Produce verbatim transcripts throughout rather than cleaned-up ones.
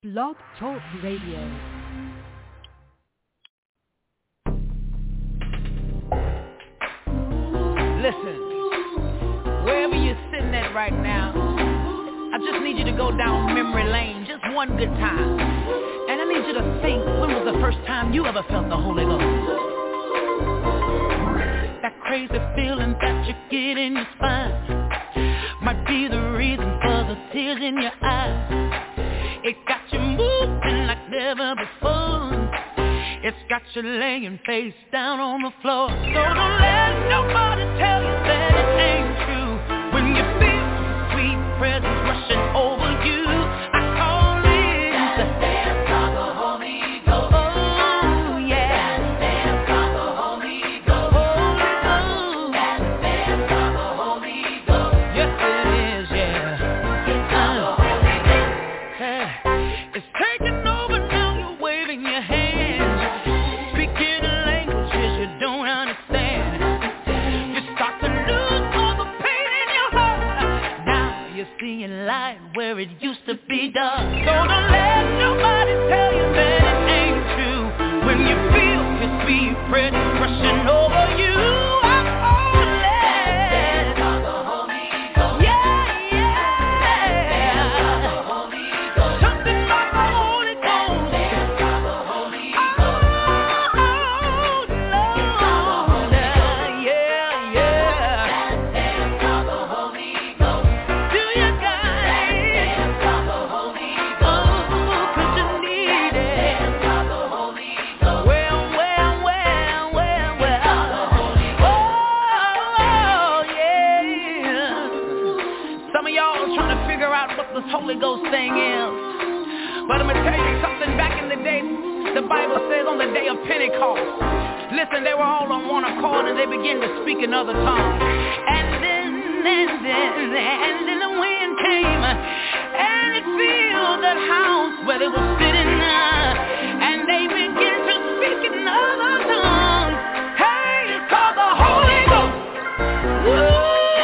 Blog Talk Radio. Listen, wherever you're sitting at right now, I just need you to go down memory lane just one good time. And I need you to think, when was the first time you ever felt the Holy Ghost? That crazy feeling that you get in your spine might be the reason for the tears in your eyes. It got you moving like never before. It's got you laying face down on the floor. So don't let nobody tell you that it ain't true. When you feel the sweet presence rushing over you, I call it that dance of the Holy Ghost. Oh yeah, that dance of the Holy Ghost. Holy Ghost. That dance of the Holy Ghost. Yes it is, yeah. It's uh, the Holy Ghost. Hey, it's taking over now. You're waving your hands. Light where it used to be dark. So don't let nobody tell you that it ain't true. When you feel his sweet presence rushing over you, I'm all led. The Holy Ghost. Yeah, yeah. The Holy Ghost. Something about the Holy Ghost. The Holy Ghost. Oh, Lord. Yeah, yeah. The Holy Ghost. Do you got this Holy Ghost thing is? But I'm going to tell you something. Back in the day, the Bible says on the day of Pentecost, listen, they were all on one accord and they began to speak in other tongues. And then, and then, and then the wind came and it filled that house where they were sitting, and they began to speak in other tongues. Hey, it's called the Holy Ghost. Woo!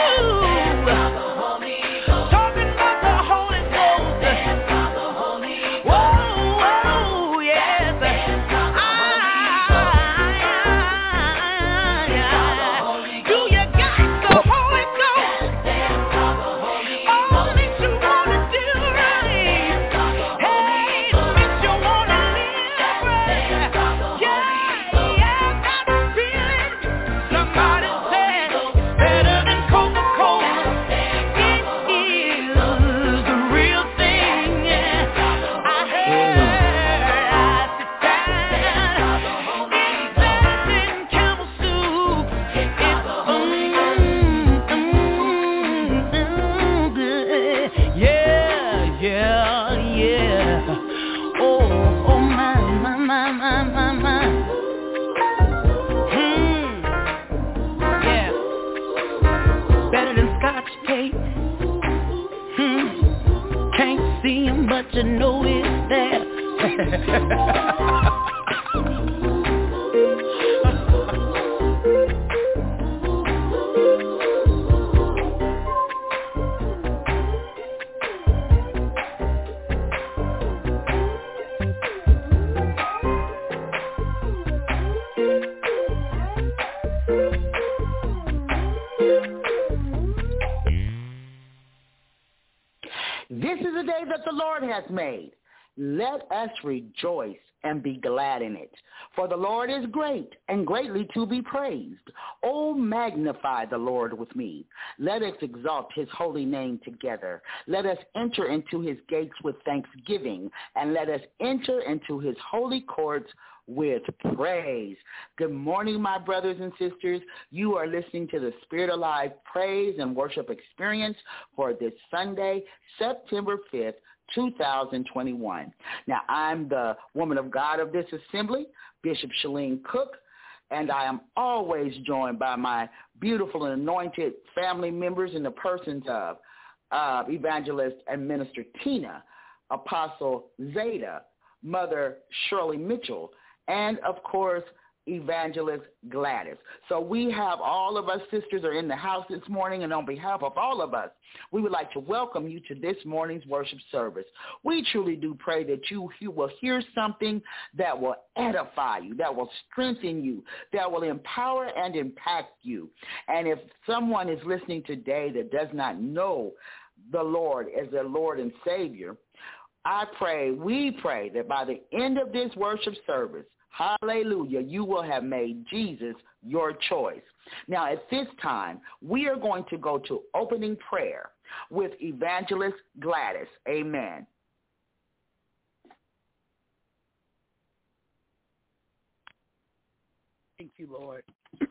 But you know it's there. This is a day that the Lord has made. Let us rejoice and be glad in it. For the Lord is great and greatly to be praised. Oh, magnify the Lord with me. Let us exalt his holy name together. Let us enter into his gates with thanksgiving, and let us enter into his holy courts with praise. Good morning, my brothers and sisters. You are listening to the Spirit Alive Praise and Worship Experience for this Sunday, September fifth, two thousand twenty-one. Now, I'm the woman of God of this assembly, Bishop Shalene Cook, and I am always joined by my beautiful and anointed family members in the persons of uh, Evangelist and Minister Tina, Apostle Zeta, Mother Shirley Mitchell, and, of course, Evangelist Gladys. So we have all of us sisters are in the house this morning, and on behalf of all of us, we would like to welcome you to this morning's worship service. We truly do pray that you, you will hear something that will edify you, that will strengthen you, that will empower and impact you. And if someone is listening today that does not know the Lord as their Lord and Savior, I pray, we pray that by the end of this worship service, hallelujah, you will have made Jesus your choice. Now, at this time, we are going to go to opening prayer with Evangelist Gladys. Amen. Thank you, Lord.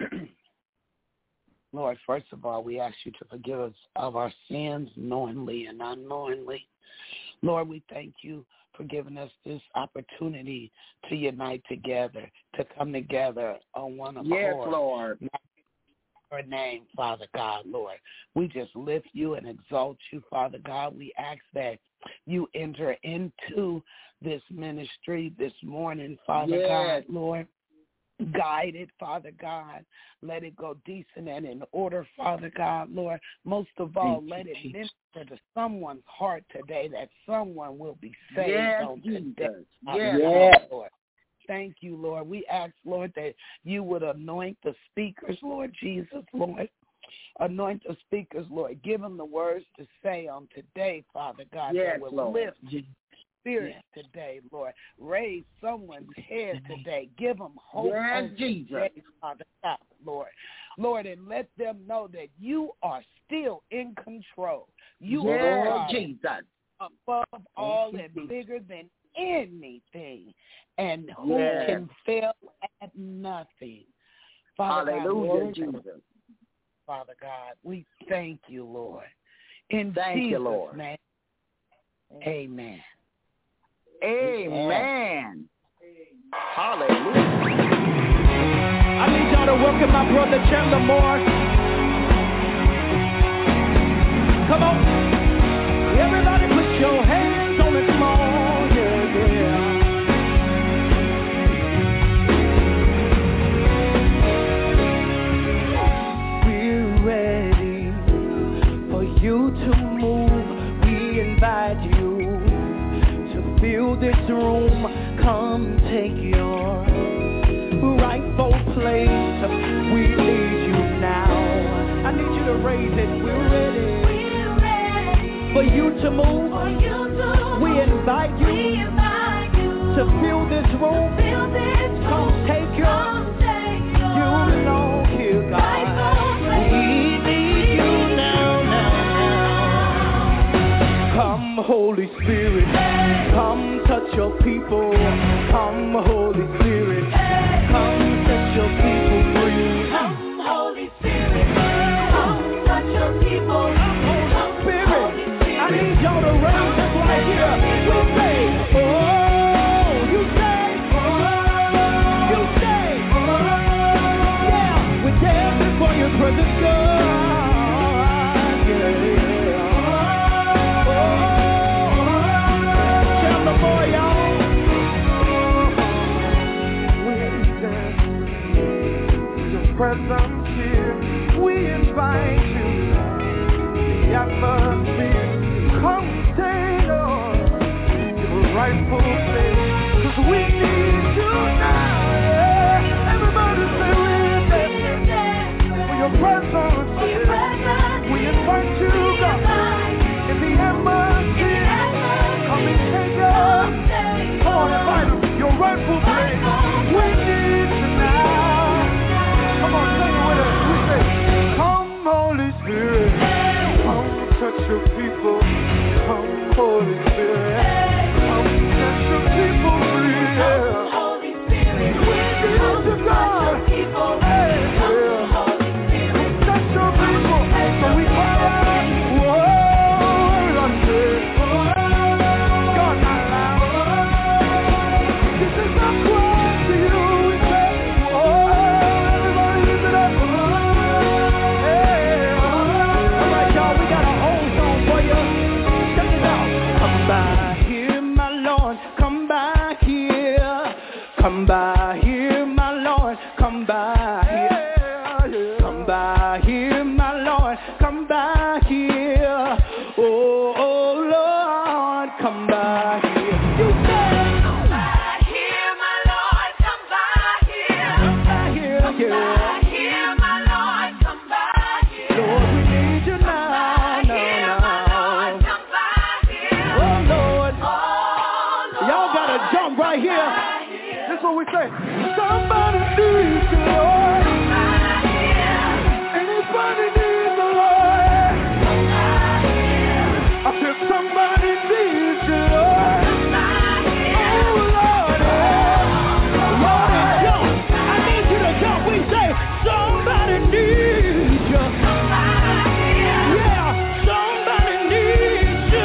Lord, first of all, we ask you to forgive us of our sins knowingly and unknowingly. Lord, we thank you for giving us this opportunity to unite together, to come together on one accord. Yes, Lord. Your name, Father God, Lord. We just lift you and exalt you, Father God. We ask that you enter into this ministry this morning, Father yes. God, Lord. Guide it, Father God. Let it go decent and in order, Father God, Lord. Most of all, Thank let you, it minister to someone's heart today, that someone will be saved yes, on today. Yes, yes. Lord. Thank you, Lord. We ask, Lord, that you would anoint the speakers, Lord Jesus, Lord. Anoint the speakers, Lord. Give them the words to say on today, Father God, yes, that will Lord. lift Spirit yes. today, Lord. Raise someone's head today. Give them hope yes, on Jesus. today, Father God, Lord. Lord, and let them know that you are still in control. You yes, are Jesus. above all and bigger than anything, and who yes. can fail at nothing. Father Hallelujah, God, Jesus. Father God, we thank you, Lord. In thank Jesus' you, Lord. name, amen. Amen. Hallelujah. I need y'all to welcome my brother Chandler Moore. Come on. Everybody put your hands on it, come on. Yeah, yeah. We're ready for you to move. We invite you. Fill this room, come take your rightful place. We need you now. I need you to raise it. We're ready, We're ready for you to move. For you to we, move. Invite you we invite you to fill this room. Fill this room. Come take your, come take your you belong here, God. We need you now, now, now. Come, Holy Spirit. Come touch your people. Come, Holy Spirit. Come set your people free. Come, Holy Spirit. Come touch your people. Come, Holy Spirit. I need y'all to raise it right here. We say, oh, you say, oh, you say, oh, yeah. We're dancing for your presence, God. Yeah. Presence here, we invite you. The atmosphere, come stay on your rightful place. Cause we need you now. Yeah. Everybody say we're there. For your presence here, we invite you, God. In the atmosphere, come and take us. Come on, invite us, your rightful place. We need you now. Come on, sing it with us. We say, come, Holy Spirit. Come touch your people. Come, Holy Spirit. Come set your people free. Come, Holy Spirit. We need you, God. Hey, yeah. Come touch your people. So we cry out, whoa, I say, God, not loud. This is our cry to you. We say, whoa. Come by here, my Lord, Somebody here, this is what we say. Somebody needs the Lord. Anybody needs the Lord. I said somebody needs the Lord. Oh, Lord. Lord, jump. I need you to jump. We say somebody needs you. Yeah, somebody needs you.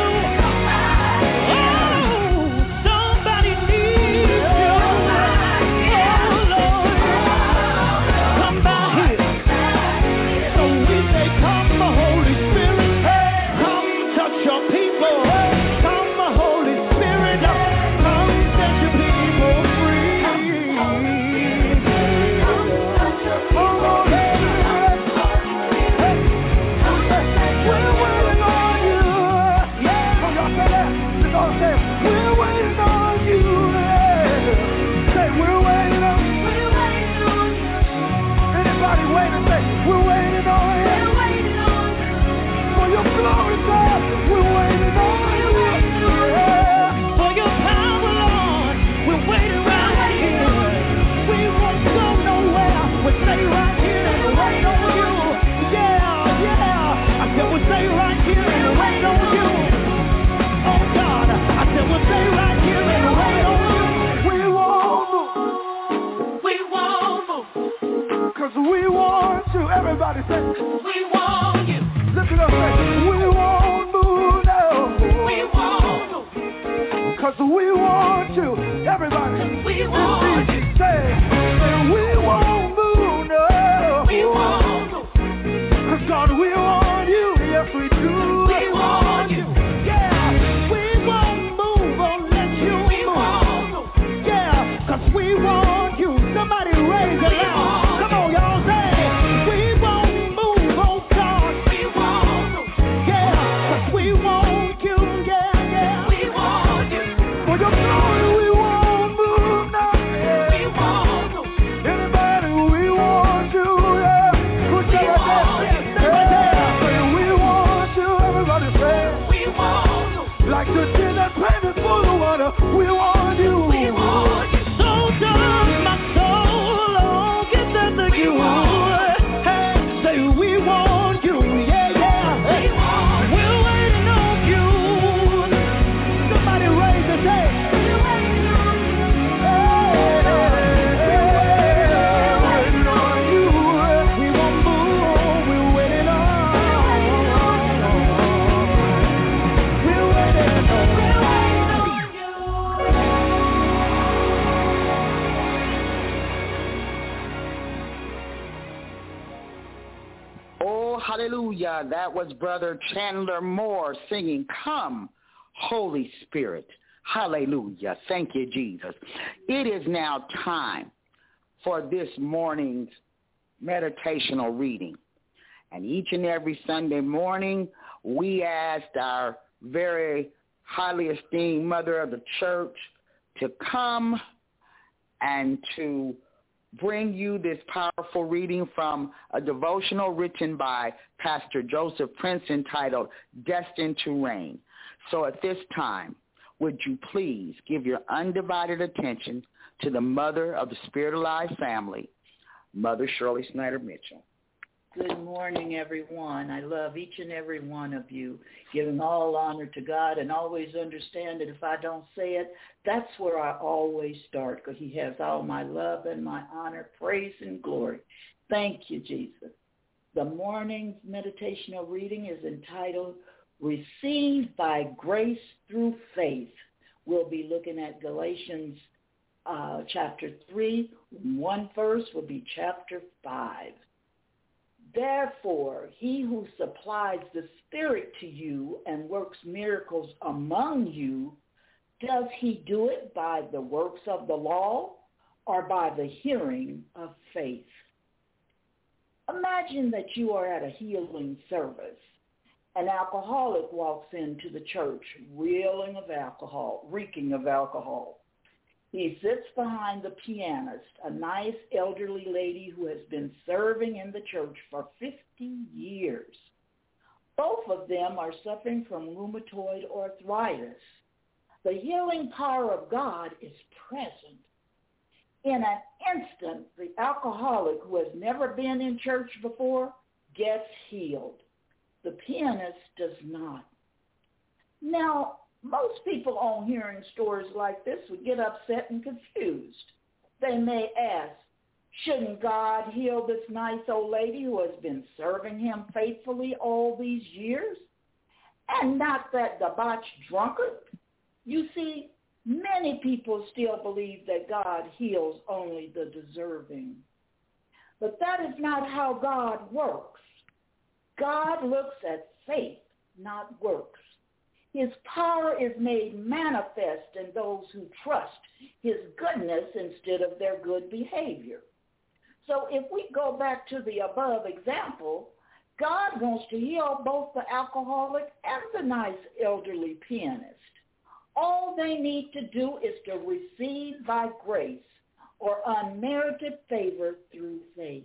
Everybody say, we want you. Look it up, say, we won't move now. We won't move. Cause we want you. Everybody. We want you. Say, say, we won't move now. We won't move. Cause God, we want you. Yes, we do. We want you. Yeah, we won't move unless you we move. Won't move. Yeah, cause we want you. Somebody raise it loud. Come on, y'all, say. We want you. We want you. So does my soul. Oh, get that to you. Hey, say we want you. Yeah, yeah. Hey, we want we're waiting on you. Somebody raise the day. We're waiting on you. Hey, hey, we're waiting on you. We won't move. We're waiting on. We're waiting on. Hallelujah. That was Brother Chandler Moore singing, Come, Holy Spirit. Hallelujah. Thank you, Jesus. It is now time for this morning's meditational reading. And each and every Sunday morning, we asked our very highly esteemed mother of the church to come and to bring you this powerful reading from a devotional written by Pastor Joseph Prince entitled Destined to Reign. So at this time, would you please give your undivided attention to the mother of the Spirit Alive family, Mother Shirley Snyder Mitchell. Good morning, everyone. I love each and every one of you, giving all honor to God and always understand that if I don't say it, that's where I always start, because he has all my love and my honor, praise, and glory. Thank you, Jesus. The morning's meditational reading is entitled, Received by Grace Through Faith. We'll be looking at Galatians uh, chapter three. One verse will be chapter five. Therefore, he who supplies the Spirit to you and works miracles among you, does he do it by the works of the law or by the hearing of faith? Imagine that you are at a healing service. An alcoholic walks into the church, reeling of alcohol, reeking of alcohol. He sits behind the pianist, a nice elderly lady who has been serving in the church for fifty years. Both of them are suffering from rheumatoid arthritis. The healing power of God is present. In an instant, the alcoholic who has never been in church before gets healed. The pianist does not. Now, most people on hearing stories like this would get upset and confused. They may ask, shouldn't God heal this nice old lady who has been serving him faithfully all these years? And not that debauched drunkard? You see, many people still believe that God heals only the deserving. But that is not how God works. God looks at faith, not works. His power is made manifest in those who trust his goodness instead of their good behavior. So if we go back to the above example, God wants to heal both the alcoholic and the nice elderly pianist. All they need to do is to receive by grace or unmerited favor through faith.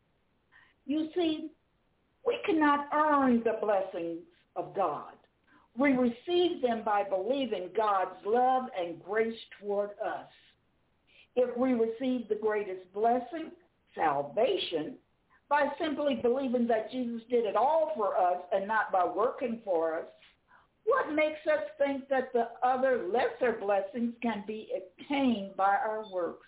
You see, we cannot earn the blessings of God. We receive them by believing God's love and grace toward us. If we receive the greatest blessing, salvation, by simply believing that Jesus did it all for us and not by working for us, what makes us think that the other lesser blessings can be obtained by our works?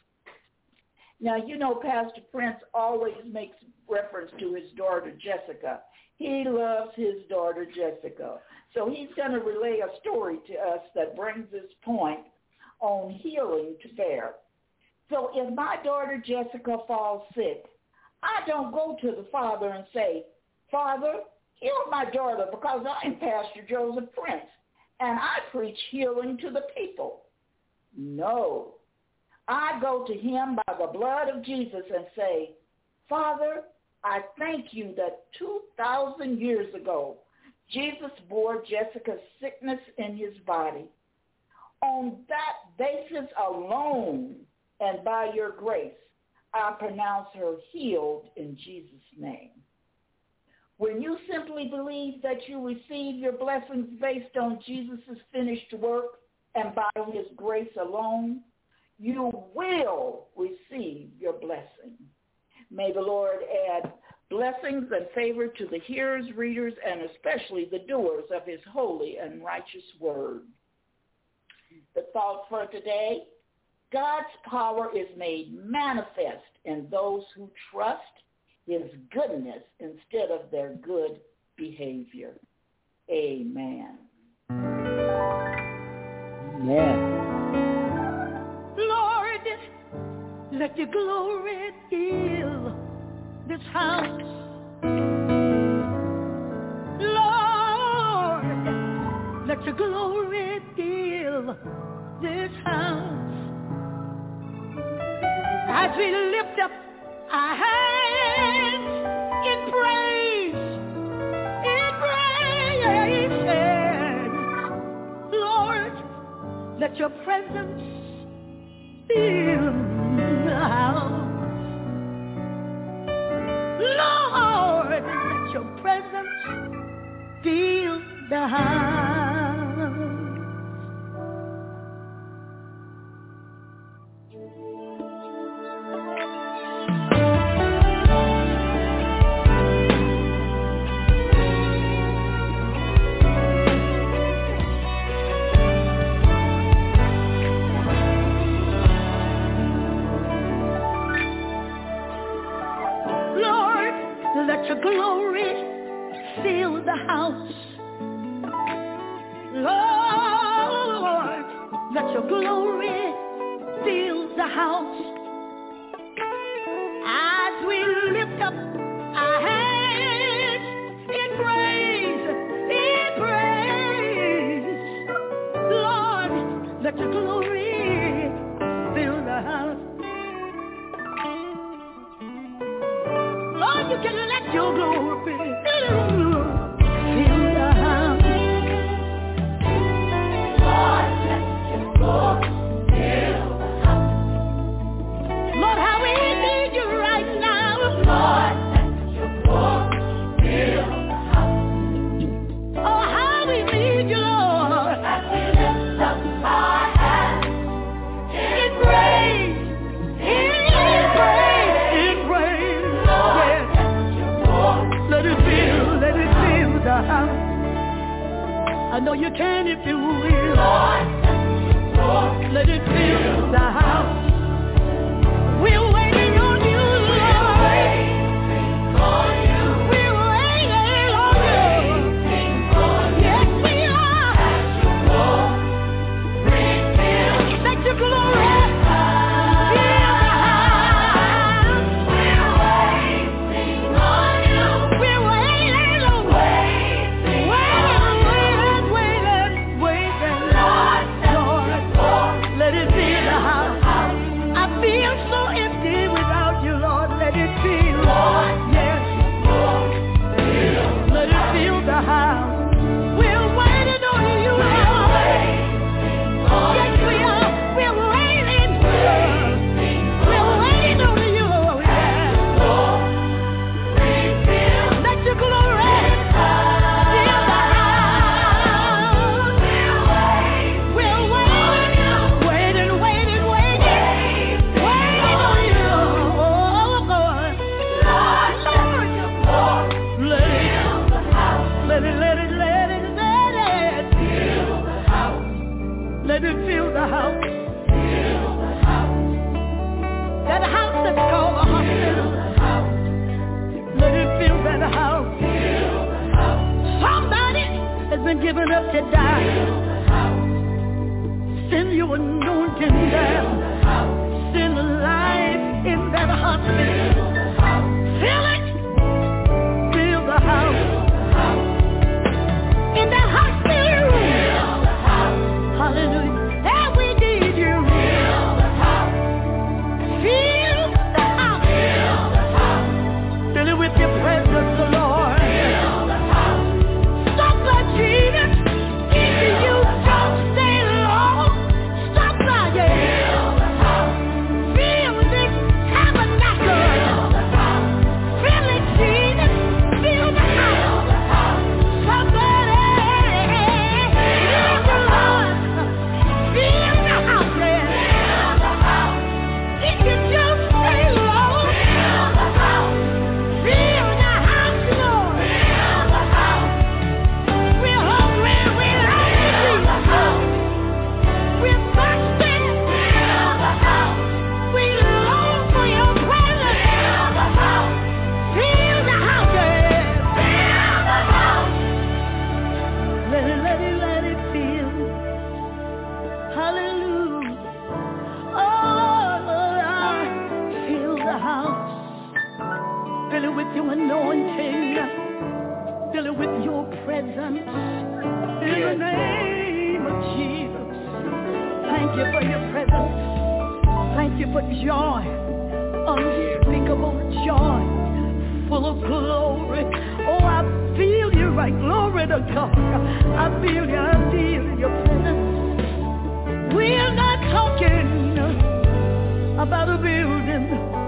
Now, you know, Pastor Prince always makes reference to his daughter, Jessica. He loves his daughter, Jessica. So he's going to relay a story to us that brings this point on healing to bear. So if my daughter, Jessica, falls sick, I don't go to the Father and say, Father, heal my daughter because I'm Pastor Joseph Prince, and I preach healing to the people. No. I go to him by the blood of Jesus and say, Father, I thank you that two thousand years ago, Jesus bore Jessica's sickness in his body. On that basis alone, and by your grace, I pronounce her healed in Jesus' name. When you simply believe that you receive your blessings based on Jesus' finished work and by his grace alone, you will receive your blessing. May the Lord add blessings and favor to the hearers, readers, and especially the doers of his holy and righteous word. The thought for today, God's power is made manifest in those who trust his goodness instead of their good behavior. Amen. Amen. Lord, let your glory fill this house. Lord, let your glory fill this house. As we lift up our hands in praise, in praise, Lord, let your presence fill the house. Lord, let your presence fill the house. Let your glory fill the house. Lord, let your glory fill the house. As we lift up our hands in praise, in praise, Lord, let your glory fill the house. Lord, you can let your glory fill the house. Lord, let your glory fill the house. Lord, how we need you right now. Lord, let your glory fill the house. Oh, how we need you, Lord. As we lift up our know you can if you will. Lord, Lord, let it fill the house. We're waiting on you, Lord. We're waiting on you. We're waiting on you. Yes, we are. Let your glory fill the house. We're waiting on you. We're waiting on you. Waiting, waiting, waiting, waiting. Lord, Lord, let it fill the house. I feel so empty without you, Lord. Let it fill, Lord. Yes, let it fill the house. We're waiting on you, Lord. Yes, we are. We're waiting. We're waiting on you, yes. Let your glory fill the house. We're waiting, waiting, waiting, waiting, waiting on you. Oh, Lord. Let it, let it, let it, let it, let it fill the house. Let it fill the house. That house that's called a hospital. Let it fill that house. Somebody has been given up to die. Send your anointing down. Send life in that hospital. Fill it. Fill the house. In that hospital room. Hallelujah. And we need you. Fill the house. Fill it with your presence, Lord. Stop by Jesus. If you don't stay long, stop by, yeah. Fill this tabernacle. Fill it, Jesus. Fill the house. Somebody, fill the Lord. Fill the house, yeah. If you don't stay long, fill the house, Lord. We're hungry, we're hungry. We're thirsty. We long for your presence. Fill the house, yeah. Let it, let it, let it fill. Hallelujah. Oh, Lord, fill the house. Fill it with your anointing. Fill it with your presence. In the name of Jesus. Thank you for your presence. Thank you for joy. Unspeakable joy. Full of glory. Oh, I feel you right. Glory to God. I feel you. I feel your presence. We're not talking about a building.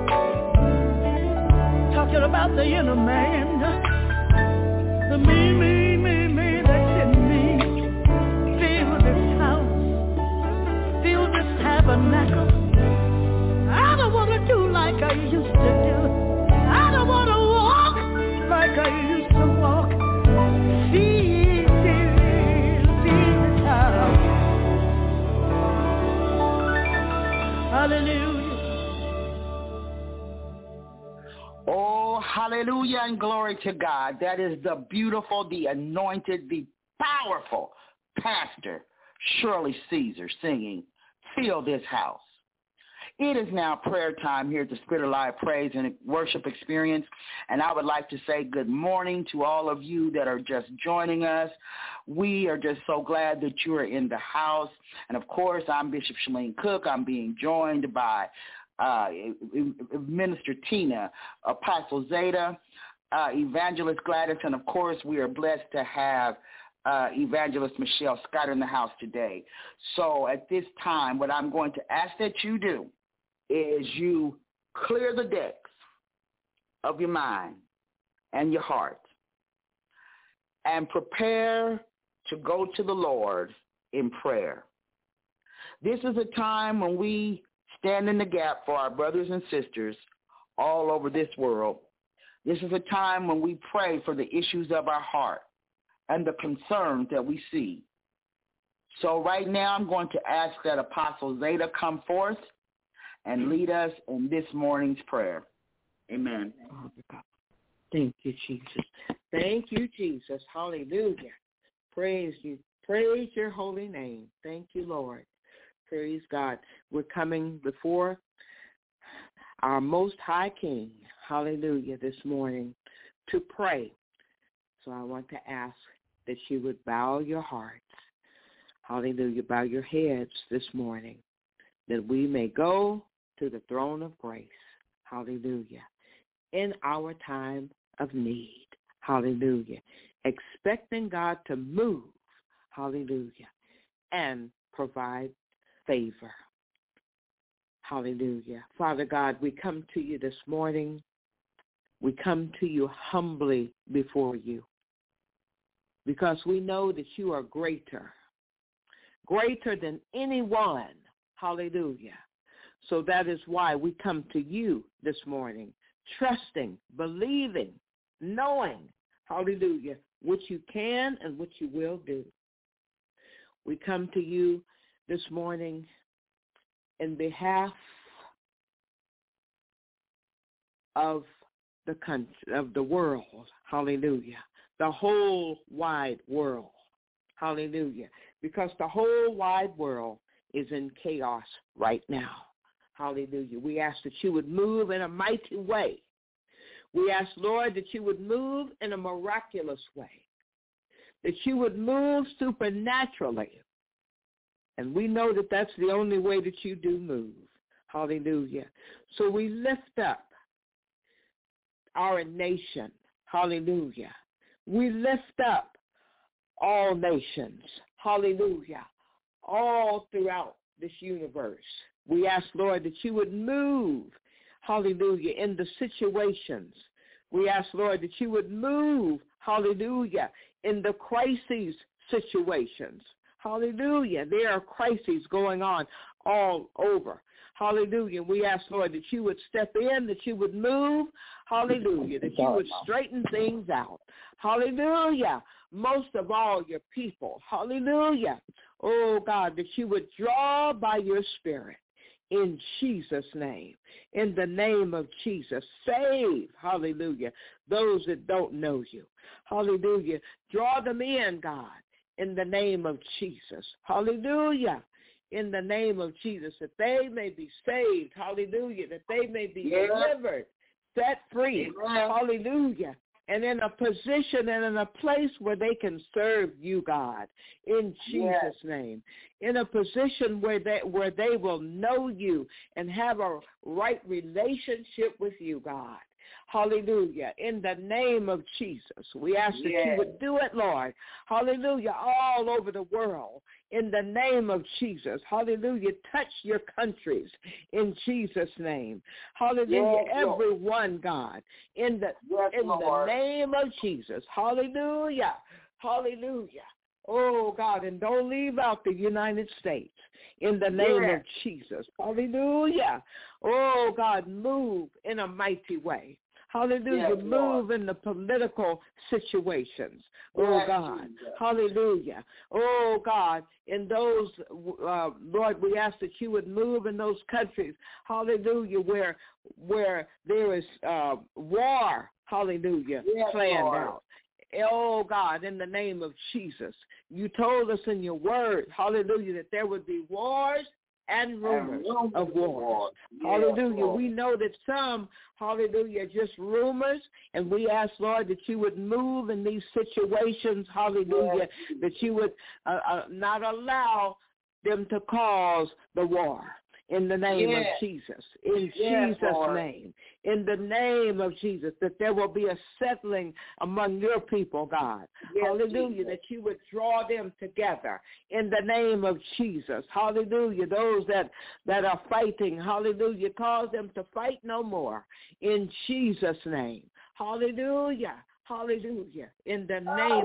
Talking about the inner man. The me, me, me, me that's in me. Fill this house. Fill this tabernacle. I don't want to do like I used to do. I don't want to walk like I used to walk. Fill, fill, fill this house. Hallelujah. Oh, hallelujah and glory to God. That is the beautiful, the anointed, the powerful Pastor Shirley Caesar singing, Fill This House. It is now prayer time here at the Spirit of Live Praise and Worship Experience, and I would like to say good morning to all of you that are just joining us. We are just so glad that you are in the house, and of course, I'm Bishop Shalene Cook. I'm being joined by uh, Minister Tina, Apostle Zeta, uh, Evangelist Gladys, and of course, we are blessed to have Uh, Evangelist Michelle Scott in the house today. So at this time, what I'm going to ask that you do is you clear the decks of your mind and your heart and prepare to go to the Lord in prayer. This is a time when we stand in the gap for our brothers and sisters all over this world. This is a time when we pray for the issues of our heart. and the concerns that we see. So right now I'm going to ask that Apostle Zeta come forth and lead us in this morning's prayer. Amen. Thank you, Jesus. Thank you, Jesus. Hallelujah. Praise you. Praise your holy name. Thank you, Lord. Praise God. We're coming before our Most High King, hallelujah, this morning to pray. So I want to ask that you would bow your hearts, hallelujah, bow your heads this morning, that we may go to the throne of grace, hallelujah, in our time of need, hallelujah, expecting God to move, hallelujah, and provide favor. Hallelujah. Father God, we come to you this morning. We come to you humbly before you because we know that you are greater, greater than anyone. Hallelujah. So that is why we come to you this morning, trusting, believing, knowing, hallelujah, what you can and what you will do. We come to you this morning in behalf of the country, of the world, hallelujah, the whole wide world, hallelujah, because the whole wide world is in chaos right now, hallelujah. We ask that you would move in a mighty way. We ask, Lord, that you would move in a miraculous way, that you would move supernaturally. And we know that that's the only way that you do move. Hallelujah. So we lift up our nation. Hallelujah. We lift up all nations. Hallelujah. All throughout this universe. We ask, Lord, that you would move, hallelujah, in the situations. We ask, Lord, that you would move, hallelujah, in the crises situations. Hallelujah. There are crises going on all over. Hallelujah. We ask, Lord, that you would step in, that you would move. Hallelujah. That you would straighten things out. Hallelujah. Most of all, your people. Hallelujah. Oh, God, that you would draw by your Spirit. In Jesus' name, in the name of Jesus, save, hallelujah, those that don't know you. Hallelujah. Draw them in, God. In the name of Jesus. Hallelujah. In the name of Jesus, that they may be saved. Hallelujah. That they may be yeah. delivered, set free. Yeah. Hallelujah. And in a position and in a place where they can serve you, God, in Jesus' yeah. name. In a position where they, where they will know you and have a right relationship with you, God. Hallelujah. In the name of Jesus, we ask that yes. you would do it, Lord. Hallelujah. All over the world. In the name of Jesus. Hallelujah. Touch your countries in Jesus' name. Hallelujah. Yes, everyone, God. In the yes, in Lord. the name of Jesus. Hallelujah. Hallelujah. Oh, God, and don't leave out the United States in the name yes. of Jesus. Hallelujah. Oh, God, move in a mighty way. Hallelujah. Yes, move in the political situations. Oh, yes, God. Jesus. Hallelujah. Oh, God, in those, uh, Lord, we ask that you would move in those countries. Hallelujah, where where there is uh, war. Hallelujah, yes, planned Lord. out. Oh, God, in the name of Jesus, you told us in your word, hallelujah, that there would be wars and rumors and of wars. Yeah, hallelujah. Lord. We know that some, hallelujah, are just rumors, and we ask, Lord, that you would move in these situations, hallelujah, yes. that you would uh, uh, not allow them to cause the war. In the name yes. of Jesus, in yes, Jesus' Lord. name, in the name of Jesus, that there will be a settling among your people, God. Yes, hallelujah, Jesus. That you would draw them together in the name of Jesus. Hallelujah, those that, that are fighting, hallelujah, cause them to fight no more in Jesus' name. Hallelujah, hallelujah, in the name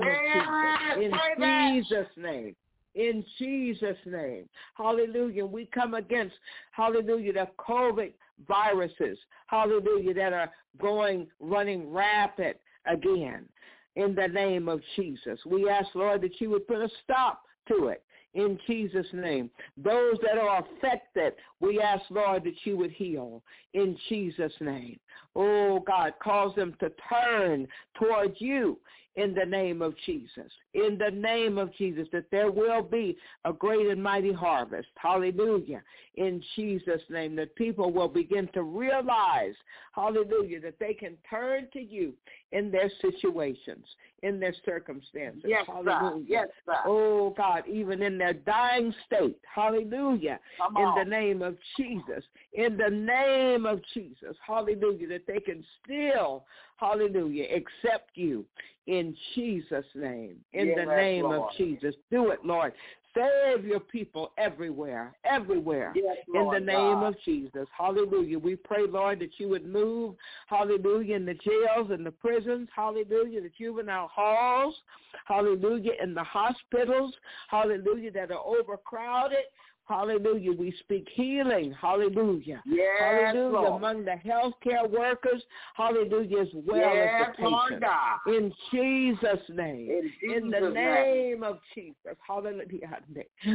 of Jesus, in Jesus' name. In Jesus' name. Hallelujah. We come against, hallelujah, the COVID viruses, hallelujah, that are going, running rapid again. in the name of Jesus. We ask, Lord, that you would put a stop to it in Jesus' name. Those that are affected, we ask, Lord, that you would heal in Jesus' name. Oh, God, cause them to turn towards you in the name of Jesus. In the name of Jesus, that there will be a great and mighty harvest. Hallelujah. In Jesus' name, that people will begin to realize, hallelujah, that they can turn to you in their situations, in their circumstances. Yes, hallelujah. sir. Yes, sir. Oh, God, even in their dying state. Hallelujah. Come in on. the name of Jesus. In the name of Jesus. Hallelujah. That they can still, hallelujah, accept you in Jesus' name. In Yes, the name Lord. of Jesus. Do it, Lord. Save your people everywhere, everywhere, Yes, in Lord the name God. of Jesus. Hallelujah. We pray, Lord, that you would move, hallelujah, in the jails and the prisons, hallelujah, the juvenile halls, hallelujah, in the hospitals, hallelujah, that are overcrowded. Hallelujah. We speak healing. Hallelujah. Yes, hallelujah. Lord. Among the healthcare workers. Hallelujah. As well Yes, as the Lord patients. God. In Jesus' name. In In the Jesus' name of Jesus. Hallelujah.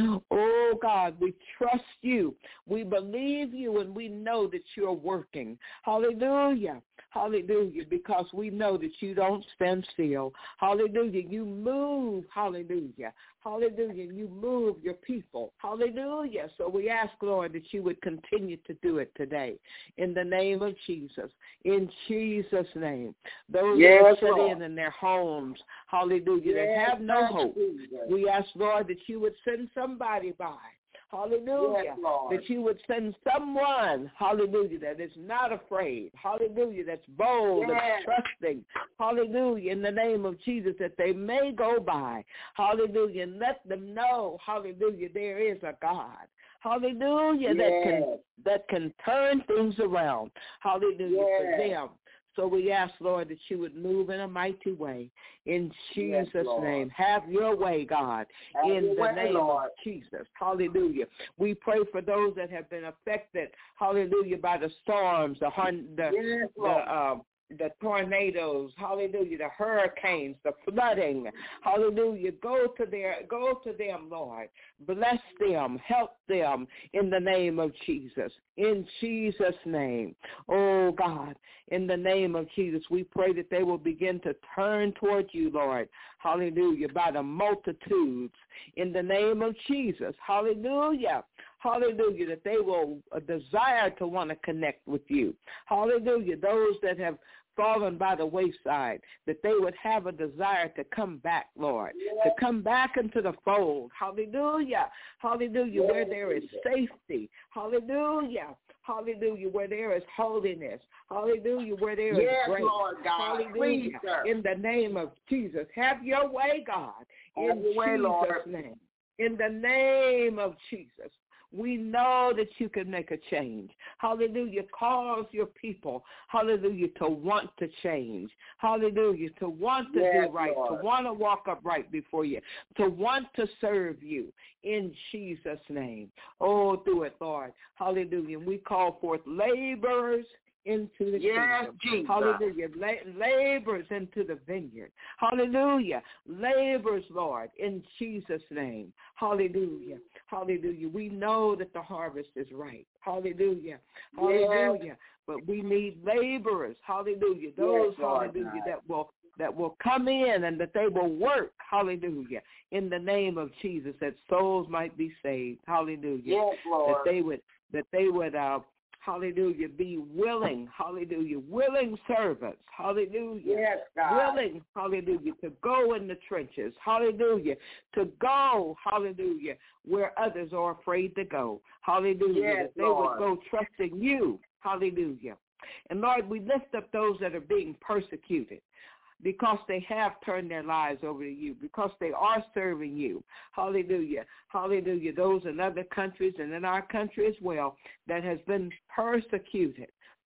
Oh, God, we trust you. We believe you, and we know that you're working. Hallelujah. Hallelujah. Because we know that you don't stand still. Hallelujah. You move. Hallelujah. Hallelujah. You move your people. Hallelujah. So we ask, Lord, that you would continue to do it today in the name of Jesus. In Jesus' name. Those Yes, that are shut Lord. in in their homes, hallelujah, that Yes, have no Lord hope. Jesus. We ask, Lord, that you would send somebody by. Hallelujah. Yes, Lord. That you would send someone, hallelujah, that is not afraid. Hallelujah, that's bold, Yes. that's trusting. Hallelujah, in the name of Jesus, that they may go by. Hallelujah, and let them know, hallelujah, there is a God. Hallelujah, that can Yes. that can turn things around. Hallelujah, for Yes. them. So we ask, Lord, that you would move in a mighty way. In Jesus' Yes, Lord. name. Have your way, God. Have in your the way, name Lord. of Jesus. Hallelujah. We pray for those that have been affected, hallelujah, by the storms, the, hun- the, Yes, the Lord. uh, the tornadoes, hallelujah, the hurricanes, the flooding, hallelujah. Go to their, go to them, Lord. Bless them, help them in the name of Jesus. In Jesus' name. Oh, God, in the name of Jesus, we pray that they will begin to turn towards you, Lord. Hallelujah, by the multitudes. In the name of Jesus. Hallelujah. Hallelujah, that they will uh, desire to want to connect with you. Hallelujah, those that have fallen by the wayside, that they would have a desire to come back, Lord, yes. to come back into the fold. Hallelujah. Hallelujah, yes. Where there is safety. Hallelujah. Hallelujah, where there is holiness. Hallelujah, where there is yes, grace. Lord God. Hallelujah. Please, sir. In the name of Jesus. Have your way, God. Have in your way, Jesus' Lord. name. In the name of Jesus. We know that you can make a change. Hallelujah. Cause your people, hallelujah, to want to change. Hallelujah. To want to yes, do right. Lord. To want to walk upright before you. To want to serve you in Jesus' name. Oh, do it, Lord. Hallelujah. We call forth laborers into the yes, kingdom. Jesus. Hallelujah. La- laborers into the vineyard. Hallelujah. Laborers, Lord, in Jesus' name. Hallelujah. Hallelujah. We know that the harvest is right. Hallelujah. Hallelujah. Yes. But we need laborers. Hallelujah. Those, yes, Lord, hallelujah, God. that will that will come in and that they will work, hallelujah, in the name of Jesus, that souls might be saved. Hallelujah. Yes, Lord. That they would that they would uh hallelujah, be willing, hallelujah, willing servants, hallelujah, yes, God. willing, hallelujah, to go in the trenches, hallelujah, to go, hallelujah, where others are afraid to go, hallelujah, yes, that they Lord. would go trusting you, hallelujah. And Lord, we lift up those that are being persecuted, because they have turned their lives over to you, because they are serving you. Hallelujah. Hallelujah. Those in other countries and in our country as well that has been persecuted.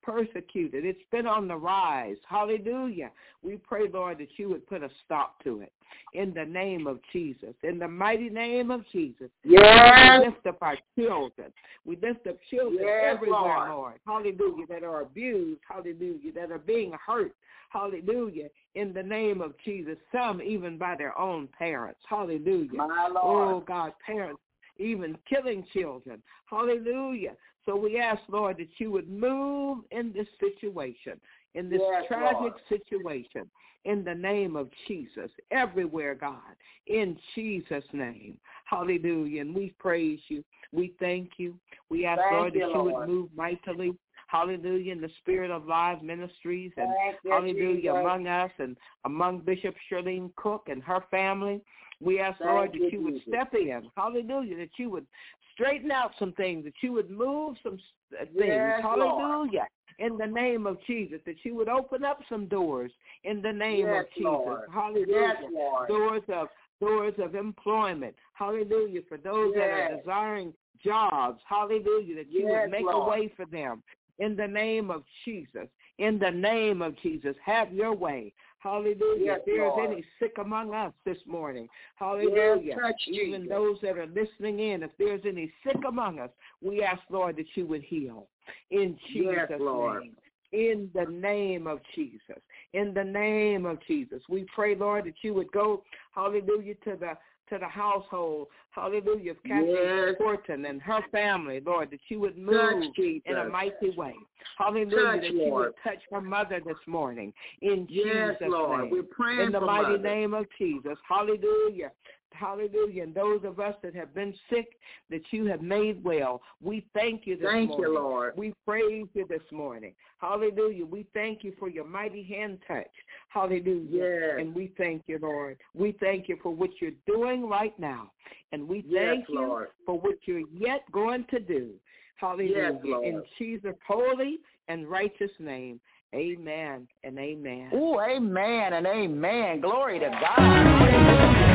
persecuted. It's been on the rise. Hallelujah. We pray, Lord, that you would put a stop to it in the name of Jesus. In the mighty name of Jesus. Yes. We lift up our children. We lift up children Yes, everywhere, Lord. Lord. Hallelujah. That are abused. Hallelujah. That are being hurt. Hallelujah. In the name of Jesus. Some even by their own parents. Hallelujah. My Lord. Oh, God, parents even killing children. Hallelujah. So we ask, Lord, that you would move in this situation, in this Yes, tragic Lord. situation, in the name of Jesus, everywhere, God, in Jesus' name. Hallelujah. And we praise you. We thank you. We ask, Thank Lord, you, that you Lord. would move mightily. Hallelujah, in the Spirit of Live Ministries, and Thank you, hallelujah, Jesus. among us and among Bishop Shirlene Cook and her family. We ask, Thank Lord, that you, you would Jesus. step in, hallelujah, that you would straighten out some things, that you would move some uh, things, Yes, hallelujah, in the name of Jesus, that you would open up some doors in the name Yes, of Jesus, Lord. hallelujah, Yes, Lord. doors of doors of employment, hallelujah, for those that are Yes. desiring jobs, hallelujah, that you Yes, would make Lord. a way for them. In the name of Jesus, in the name of Jesus, have your way. Hallelujah. Yes, if there's Lord. any sick among us this morning, hallelujah. Yes, touch Even Jesus. those that are listening in, if there's any sick among us, we ask, Lord, that you would heal. In Jesus' Yes, Lord. name. In the name of Jesus. In the name of Jesus. We pray, Lord, that you would go, hallelujah, to the to the household, hallelujah, of Kathy Yes. Horton and her family, Lord, that you would move Touch Jesus. in a mighty way. Hallelujah, Touch, that you Lord. would touch her mother this morning in Yes, Jesus' Lord. name. We're praying In the for mighty Mother. name of Jesus. Hallelujah. Hallelujah. And those of us that have been sick, that you have made well, we thank you this Thank morning. you, Lord. We praise you this morning. Hallelujah. We thank you for your mighty hand touch. Hallelujah. Yes. And we thank you, Lord. We thank you for what you're doing right now. And we Yes, thank you Lord. for what you're yet going to do. Hallelujah. Yes, Lord. In Jesus' holy and righteous name, amen and amen. Ooh, amen and amen. Glory to God. Hallelujah.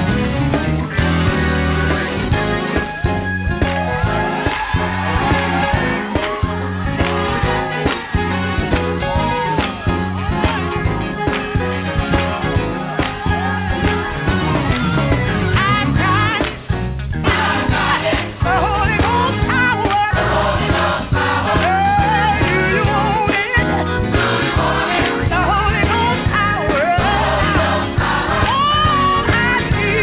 The Holy Ghost power. Oh, I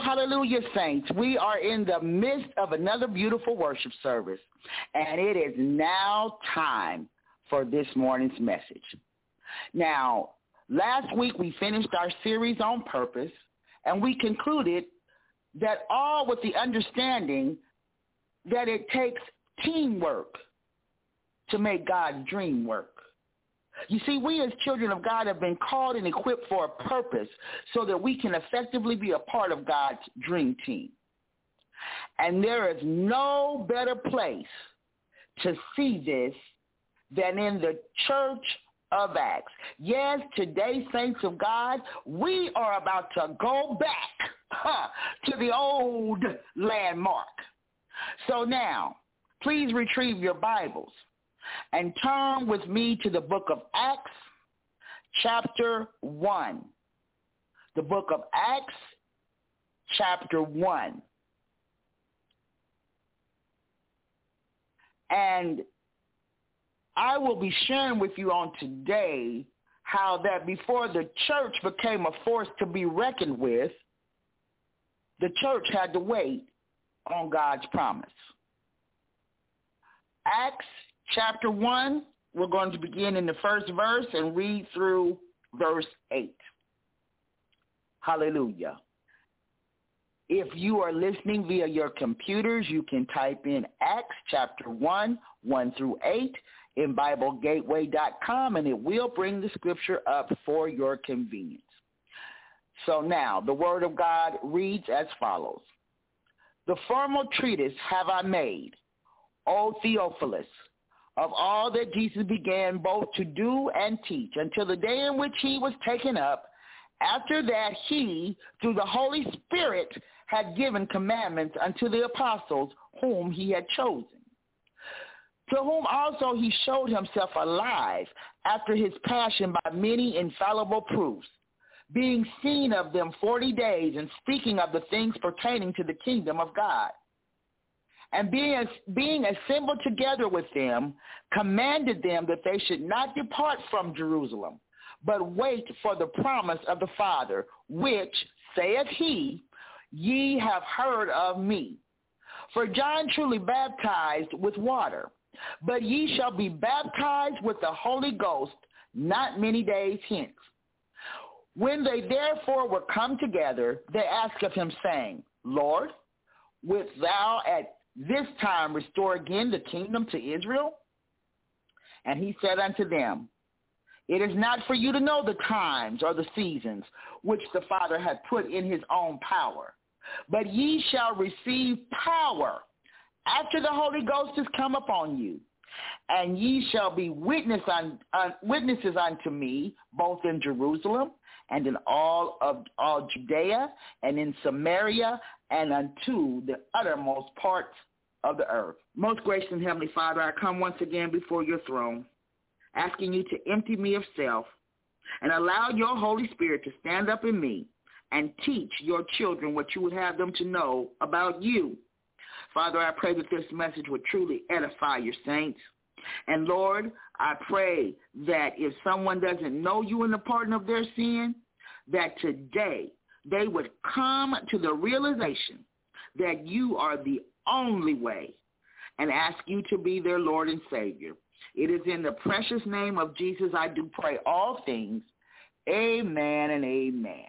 hallelujah, saints. We are in the midst of another beautiful worship service, and it is now time for this morning's message. Now, last week we finished our series on purpose, and we concluded that all with the understanding that it takes teamwork to make God's dream work. You see, we as children of God have been called and equipped for a purpose so that we can effectively be a part of God's dream team. And there is no better place to see this than in the church of Acts. Yes, today, saints of God, we are about to go back huh, to the old landmark. So now, please retrieve your Bibles and turn with me to the book of Acts, chapter one. The book of Acts, chapter one. And I will be sharing with you on today how that before the church became a force to be reckoned with, the church had to wait on God's promise. Acts chapter one, we're going to begin in the first verse and read through verse eight. Hallelujah. If you are listening via your computers, you can type in Acts chapter one, one through eight in Bible Gateway dot com, and it will bring the scripture up for your convenience. So now, the word of God reads as follows. The formal treatise have I made, O Theophilus, of all that Jesus began both to do and teach until the day in which he was taken up. After that he, through the Holy Spirit, had given commandments unto the apostles whom he had chosen, to whom also he showed himself alive after his passion by many infallible proofs, being seen of them forty days and speaking of the things pertaining to the kingdom of God. And being, being assembled together with them, commanded them that they should not depart from Jerusalem, but wait for the promise of the Father, which, saith he, ye have heard of me. For John truly baptized with water, but ye shall be baptized with the Holy Ghost not many days hence. When they therefore were come together, they asked of him, saying, Lord, wilt thou at this time restore again the kingdom to Israel? And he said unto them, it is not for you to know the times or the seasons which the Father hath put in his own power, but ye shall receive power after the Holy Ghost is come upon you, and ye shall be witness un, uh, witnesses unto me, both in Jerusalem and in all of all Judea and in Samaria and unto the uttermost parts of the earth. Most gracious and heavenly Father, I come once again before your throne, asking you to empty me of self and allow your Holy Spirit to stand up in me and teach your children what you would have them to know about you. Father, I pray that this message would truly edify your saints. And Lord, I pray that if someone doesn't know you in the pardon of their sin, that today they would come to the realization that you are the only way and ask you to be their Lord and Savior. It is in the precious name of Jesus I do pray all things. Amen and amen.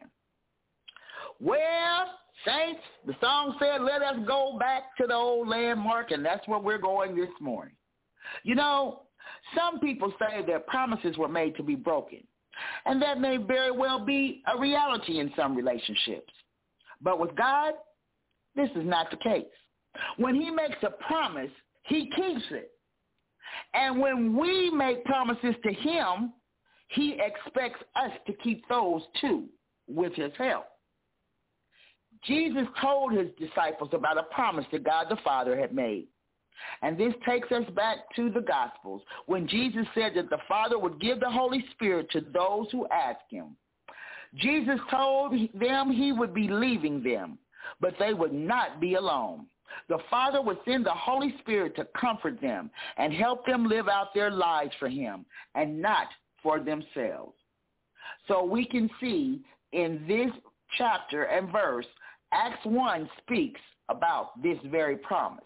Well, saints, the song said, let us go back to the old landmark, and that's where we're going this morning. You know, some people say that promises were made to be broken, and that may very well be a reality in some relationships. But with God, this is not the case. When he makes a promise, he keeps it. And when we make promises to him, he expects us to keep those too with his help. Jesus told his disciples about a promise that God the Father had made. And this takes us back to the Gospels when Jesus said that the Father would give the Holy Spirit to those who ask him. Jesus told them he would be leaving them, but they would not be alone. The Father would send the Holy Spirit to comfort them and help them live out their lives for him and not for themselves. So we can see in this chapter and verse, Acts one speaks about this very promise.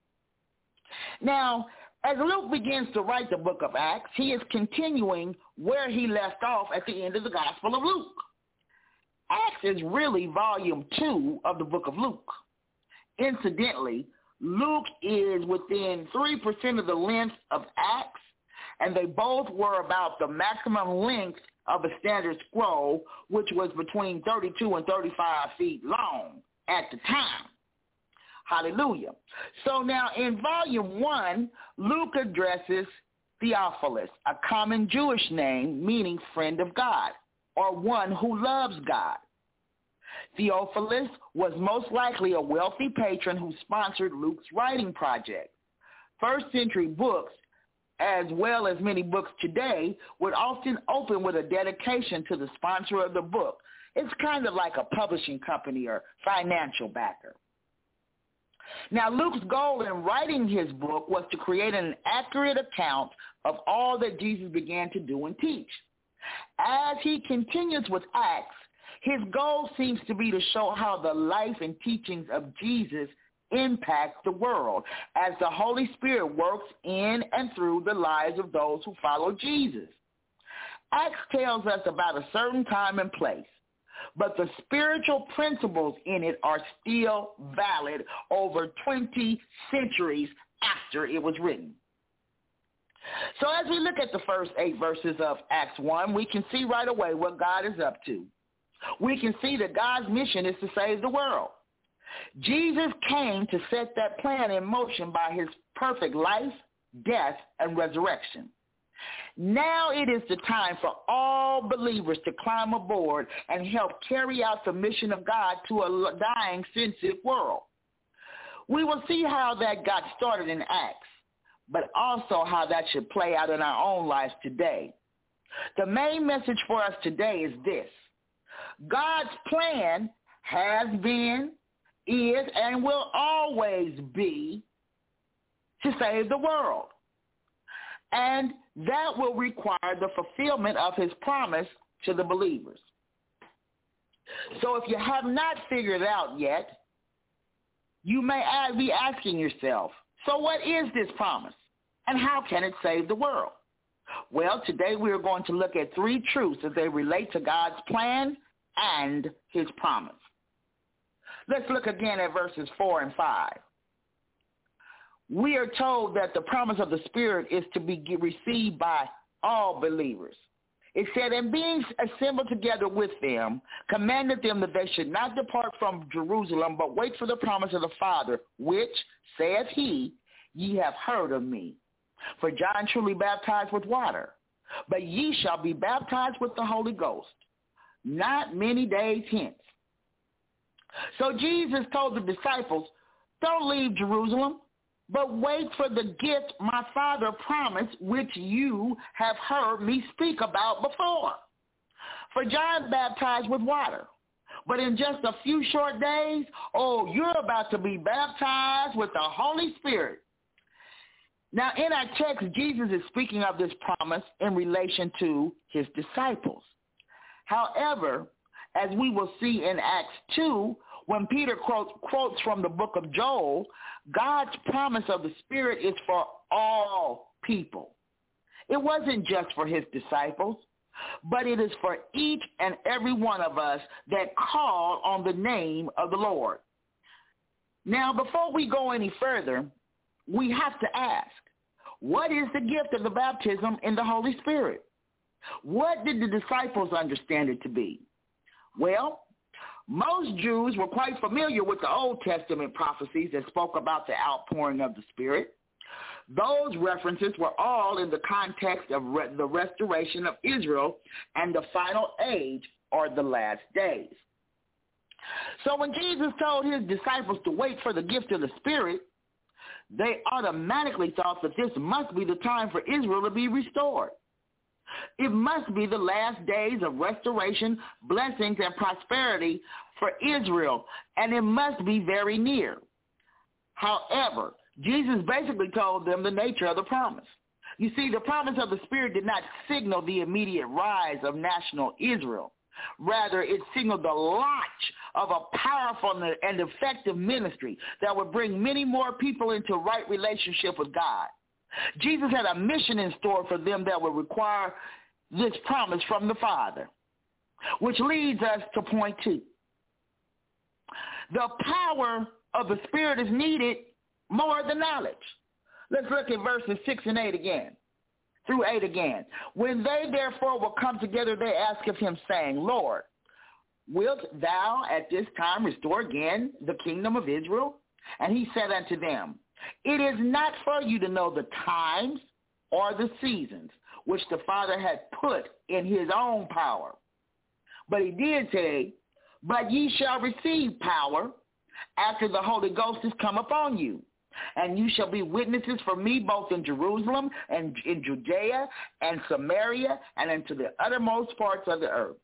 Now, as Luke begins to write the book of Acts, he is continuing where he left off at the end of the Gospel of Luke. Acts is really volume two of the book of Luke. Incidentally, Luke is within three percent of the length of Acts, and they both were about the maximum length of a standard scroll, which was between thirty-two and thirty-five feet long at the time. Hallelujah. So now in volume one, Luke addresses Theophilus, a common Jewish name meaning friend of God, or one who loves God. Theophilus was most likely a wealthy patron who sponsored Luke's writing project. First century books, as well as many books today, would often open with a dedication to the sponsor of the book. It's kind of like a publishing company or financial backer. Now, Luke's goal in writing his book was to create an accurate account of all that Jesus began to do and teach. As he continues with Acts, his goal seems to be to show how the life and teachings of Jesus impacts the world as the Holy Spirit works in and through the lives of those who follow Jesus. Acts tells us about a certain time and place, but the spiritual principles in it are still valid over twenty centuries after it was written. So as we look at the first eight verses of Acts one, we can see right away what God is up to. We can see that God's mission is to save the world. Jesus came to set that plan in motion by his perfect life, death, and resurrection. Now it is the time for all believers to climb aboard and help carry out the mission of God to a dying, sin-sick world. We will see how that got started in Acts, but also how that should play out in our own lives today. The main message for us today is this: God's plan has been, is, and will always be to save the world. And that will require the fulfillment of his promise to the believers. So if you have not figured it out yet, you may be asking yourself, so what is this promise? And how can it save the world? Well, today we are going to look at three truths as they relate to God's plan and his promise. Let's look again at verses four and five. We are told that the promise of the Spirit is to be received by all believers. It said, and being assembled together with them, commanded them that they should not depart from Jerusalem, but wait for the promise of the Father, which, saith he, ye have heard of me. For John truly baptized with water, but ye shall be baptized with the Holy Ghost, not many days hence. So Jesus told the disciples, don't leave Jerusalem, but wait for the gift my Father promised, which you have heard me speak about before. For John baptized with water, but in just a few short days, oh, you're about to be baptized with the Holy Spirit. Now, in our text, Jesus is speaking of this promise in relation to his disciples. However, as we will see in Acts two, when Peter quotes, quotes from the book of Joel, God's promise of the Spirit is for all people. It wasn't just for his disciples, but it is for each and every one of us that call on the name of the Lord. Now, before we go any further, we have to ask, what is the gift of the baptism in the Holy Spirit? What did the disciples understand it to be? Well, most Jews were quite familiar with the Old Testament prophecies that spoke about the outpouring of the Spirit. Those references were all in the context of re- the restoration of Israel and the final age, or the last days. So when Jesus told his disciples to wait for the gift of the Spirit, they automatically thought that this must be the time for Israel to be restored. It must be the last days of restoration, blessings, and prosperity for Israel, and it must be very near. However, Jesus basically told them the nature of the promise. You see, the promise of the Spirit did not signal the immediate rise of national Israel. Rather, it signaled the launch of a powerful and effective ministry that would bring many more people into right relationship with God. Jesus had a mission in store for them that would require this promise from the Father, which leads us to point two. The power of the Spirit is needed more than knowledge. Let's look at verses six and eight again, through eight again. When they therefore will come together, they ask of him, saying, Lord, wilt thou at this time restore again the kingdom of Israel? And he said unto them, it is not for you to know the times or the seasons which the Father had put in his own power. But he did say, but ye shall receive power after the Holy Ghost is come upon you. And you shall be witnesses for me both in Jerusalem and in Judea and Samaria and into the uttermost parts of the earth.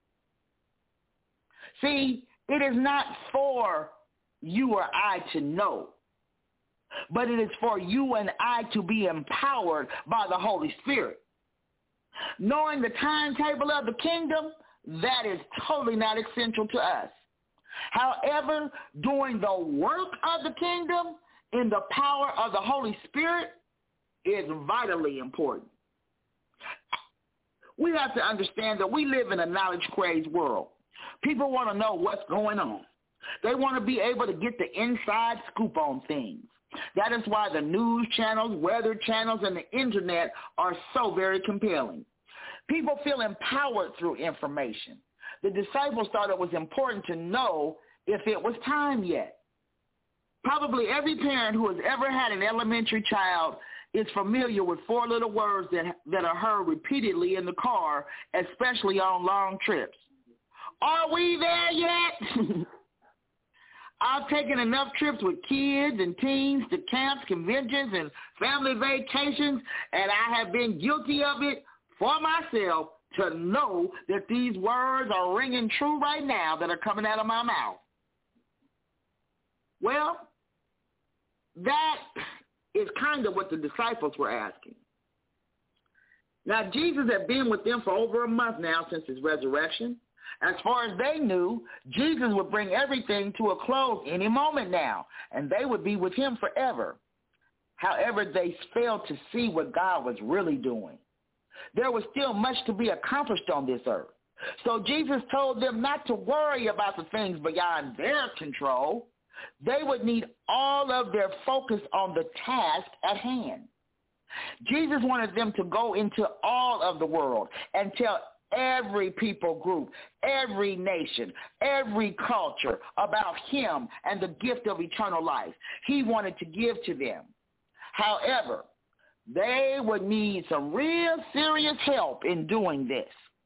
See, it is not for you or I to know, but it is for you and I to be empowered by the Holy Spirit. Knowing the timetable of the kingdom, that is totally not essential to us. However, doing the work of the kingdom in the power of the Holy Spirit is vitally important. We have to understand that we live in a knowledge-crazed world. People want to know what's going on. They want to be able to get the inside scoop on things. That is why the news channels, weather channels, and the internet are so very compelling. People feel empowered through information. The disciples thought it was important to know if it was time yet. Probably every parent who has ever had an elementary child is familiar with four little words that, that are heard repeatedly in the car, especially on long trips. Are we there yet? I've taken enough trips with kids and teens to camps, conventions, and family vacations, and I have been guilty of it for myself to know that these words are ringing true right now that are coming out of my mouth. Well, that is kind of what the disciples were asking. Now, Jesus had been with them for over a month now since his resurrection. As far as they knew, Jesus would bring everything to a close any moment now, and they would be with him forever. However, they failed to see what God was really doing. There was still much to be accomplished on this earth. So Jesus told them not to worry about the things beyond their control. They would need all of their focus on the task at hand. Jesus wanted them to go into all of the world and tell every people group, every nation, every culture about him and the gift of eternal life he wanted to give to them. However, they would need some real serious help in doing this.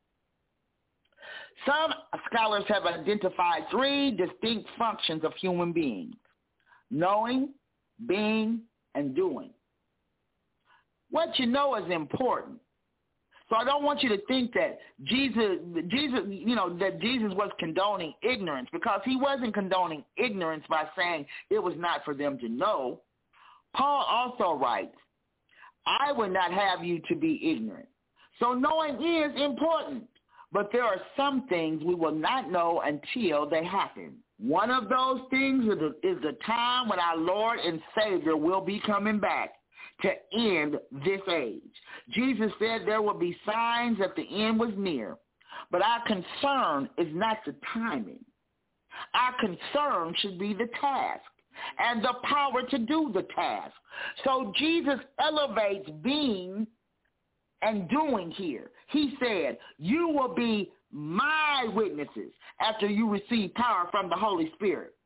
Some scholars have identified three distinct functions of human beings: knowing, being, and doing. What you know is important. So I don't want you to think that Jesus, Jesus, you know, that Jesus was condoning ignorance, because he wasn't condoning ignorance by saying it was not for them to know. Paul also writes, I would not have you to be ignorant. So knowing is important, but there are some things we will not know until they happen. One of those things is the, is the time when our Lord and Savior will be coming back to end this age. Jesus said there will be signs that the end was near, but our concern is not the timing. Our concern should be the task and the power to do the task. So Jesus elevates being and doing here. He said, you will be my witnesses after you receive power from the Holy Spirit.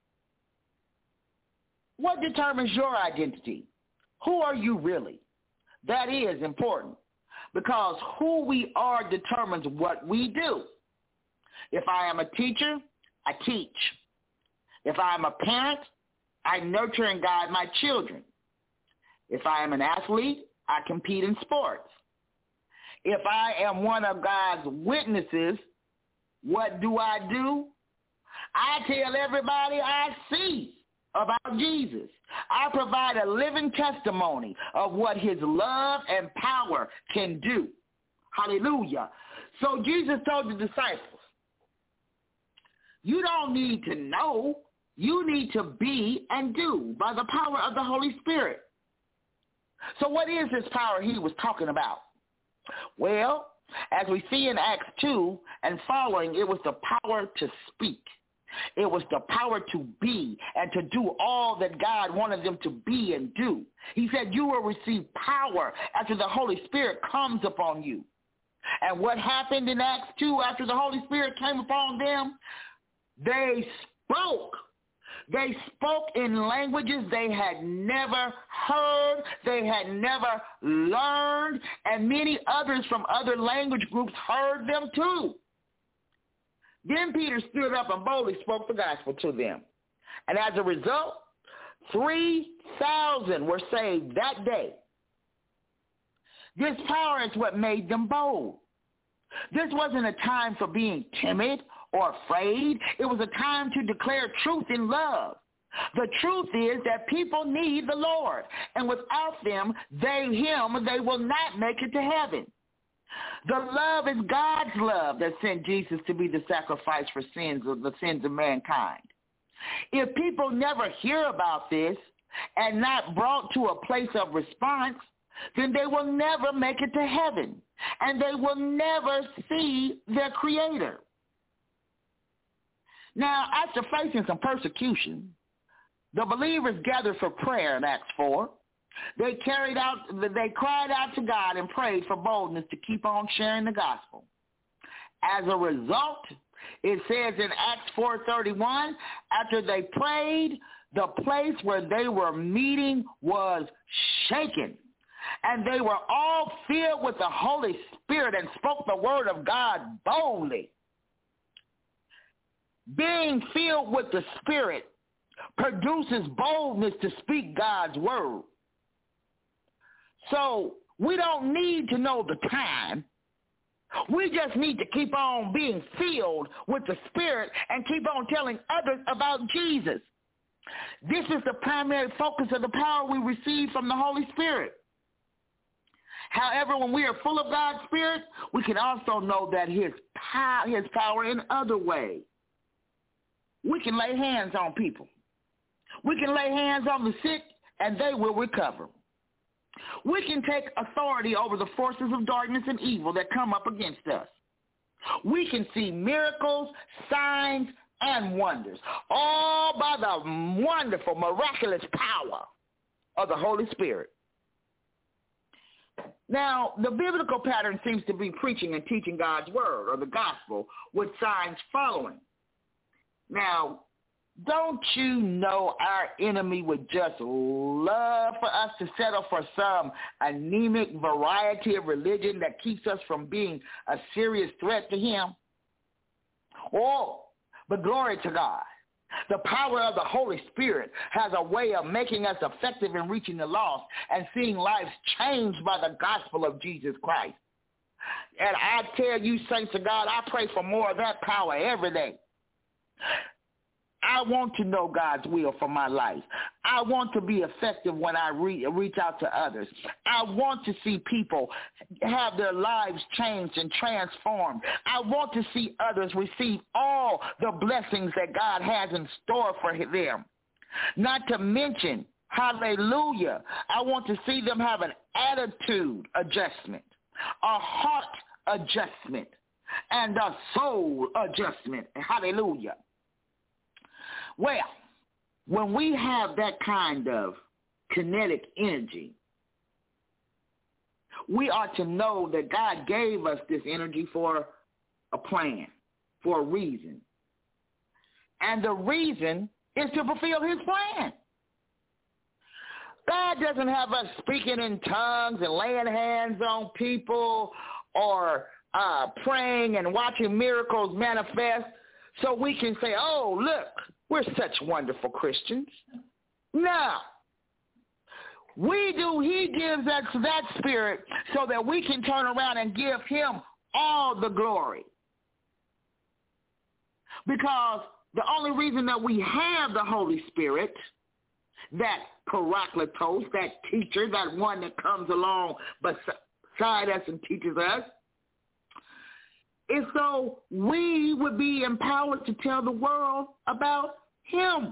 What determines your identity? Who are you really? That is important, because who we are determines what we do. If I am a teacher, I teach. If I am a parent, I nurture and guide my children. If I am an athlete, I compete in sports. If I am one of God's witnesses, what do I do? I tell everybody I see about Jesus. I provide a living testimony of what his love and power can do. Hallelujah. So Jesus told the disciples, You don't need to know. You need to be and do by the power of the Holy Spirit. So what is this power he was talking about? Well, as we see in Acts two and following, it was the power to speak. It was the power to be and to do all that God wanted them to be and do. He said, you will receive power after the Holy Spirit comes upon you. And what happened in Acts two after the Holy Spirit came upon them? They spoke. They spoke in languages they had never heard, they had never learned, and many others from other language groups heard them too. Then Peter stood up and boldly spoke the gospel to them. And as a result, three thousand were saved that day. This power is what made them bold. This wasn't a time for being timid or afraid. It was a time to declare truth in love. The truth is that people need the Lord, and without them, they, him, they will not make it to heaven. The love is God's love that sent Jesus to be the sacrifice for sins of the sins of mankind. If people never hear about this and not brought to a place of response, then they will never make it to heaven, and they will never see their Creator. Now, after facing some persecution, the believers gathered for prayer in Acts four. They carried out, they cried out to God and prayed for boldness to keep on sharing the gospel. As a result, it says in Acts four thirty-one, after they prayed, the place where they were meeting was shaken, and they were all filled with the Holy Spirit and spoke the word of God boldly. Being filled with the Spirit produces boldness to speak God's word. So we don't need to know the time. We just need to keep on being filled with the Spirit and keep on telling others about Jesus. This is the primary focus of the power we receive from the Holy Spirit. However, when we are full of God's Spirit, we can also know that his power, his power in other ways. We can lay hands on people. We can lay hands on the sick, and they will recover. We can take authority over the forces of darkness and evil that come up against us. We can see miracles, signs, and wonders, all by the wonderful, miraculous power of the Holy Spirit. Now, the biblical pattern seems to be preaching and teaching God's word, or the gospel, with signs following. Now, don't you know our enemy would just love for us to settle for some anemic variety of religion that keeps us from being a serious threat to him? Oh, but glory to God. The power of the Holy Spirit has a way of making us effective in reaching the lost and seeing lives changed by the gospel of Jesus Christ. And I tell you, saints of God, I pray for more of that power every day. I want to know God's will for my life. I want to be effective when I re- reach out to others. I want to see people have their lives changed and transformed. I want to see others receive all the blessings that God has in store for them. Not to mention, hallelujah, I want to see them have an attitude adjustment, a heart adjustment, and a soul adjustment. Hallelujah. Well, when we have that kind of kinetic energy, we ought to know that God gave us this energy for a plan, for a reason. And the reason is to fulfill his plan. God doesn't have us speaking in tongues and laying hands on people or uh, praying and watching miracles manifest so we can say, oh, look, we're such wonderful Christians. No. We do, he gives us that spirit so that we can turn around and give him all the glory. Because the only reason that we have the Holy Spirit, that parakletos, that teacher, that one that comes along beside us and teaches us, is so we would be empowered to tell the world about him.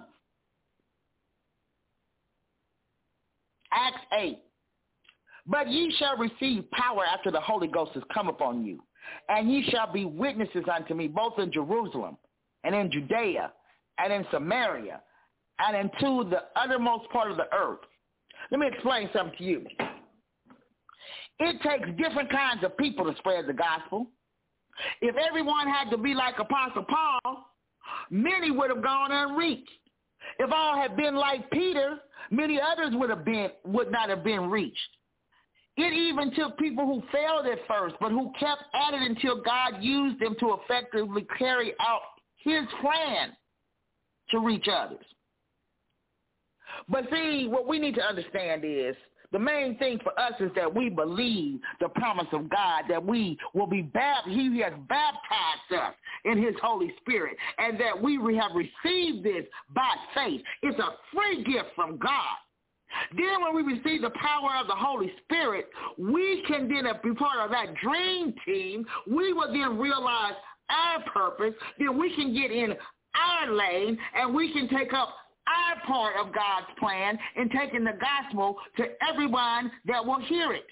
Acts eight. But ye shall receive power after the Holy Ghost has come upon you, and ye shall be witnesses unto me both in Jerusalem and in Judea and in Samaria and into the uttermost part of the earth. Let me explain something to you. It takes different kinds of people to spread the gospel. If everyone had to be like Apostle Paul, many would have gone unreached. If all had been like Peter, many others would have been would not have been reached. It even took people who failed at first, but who kept at it until God used them to effectively carry out his plan to reach others. But see, what we need to understand is the main thing for us is that we believe the promise of God, that we will be baptized. He has baptized us in his Holy Spirit, and that we have received this by faith. It's a free gift from God. Then when we receive the power of the Holy Spirit, we can then be part of that dream team. We will then realize our purpose. Then we can get in our lane, and we can take up our part of God's plan in taking the gospel to everyone that will hear it.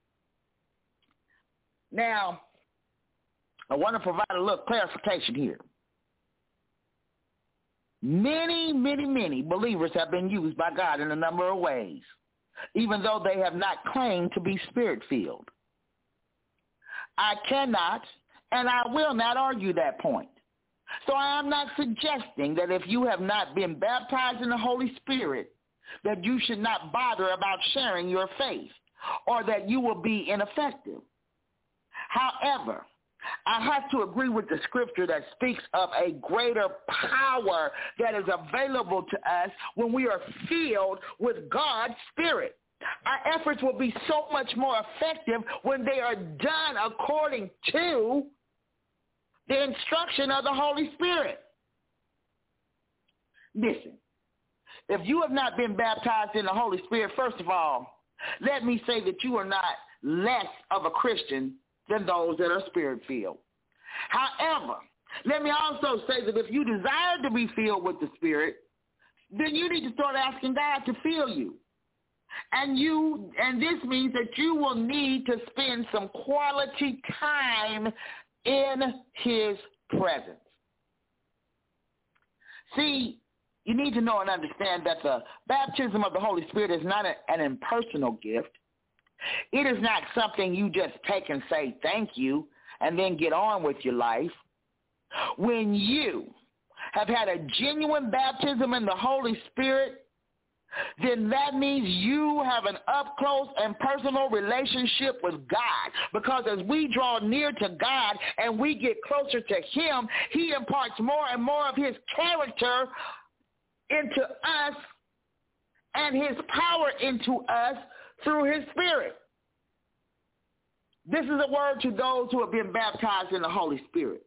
Now, I want to provide a little clarification here. Many, many, many believers have been used by God in a number of ways, even though they have not claimed to be spirit-filled. I cannot and I will not argue that point. So I am not suggesting that if you have not been baptized in the Holy Spirit, that you should not bother about sharing your faith or that you will be ineffective. However, I have to agree with the scripture that speaks of a greater power that is available to us when we are filled with God's Spirit. Our efforts will be so much more effective when they are done according to the instruction of the Holy Spirit. Listen, if you have not been baptized in the Holy Spirit, first of all, let me say that you are not less of a Christian than those that are Spirit-filled. However, let me also say that if you desire to be filled with the Spirit, then you need to start asking God to fill you. And you, and this means that you will need to spend some quality time in his presence. See, you need to know and understand that the baptism of the Holy Spirit is not a, an impersonal gift. It is not something you just take and say thank you and then get on with your life. When you have had a genuine baptism in the Holy Spirit, then that means you have an up-close and personal relationship with God. Because as we draw near to God and we get closer to him, he imparts more and more of his character into us and his power into us through his Spirit. This is a word to those who have been baptized in the Holy Spirit.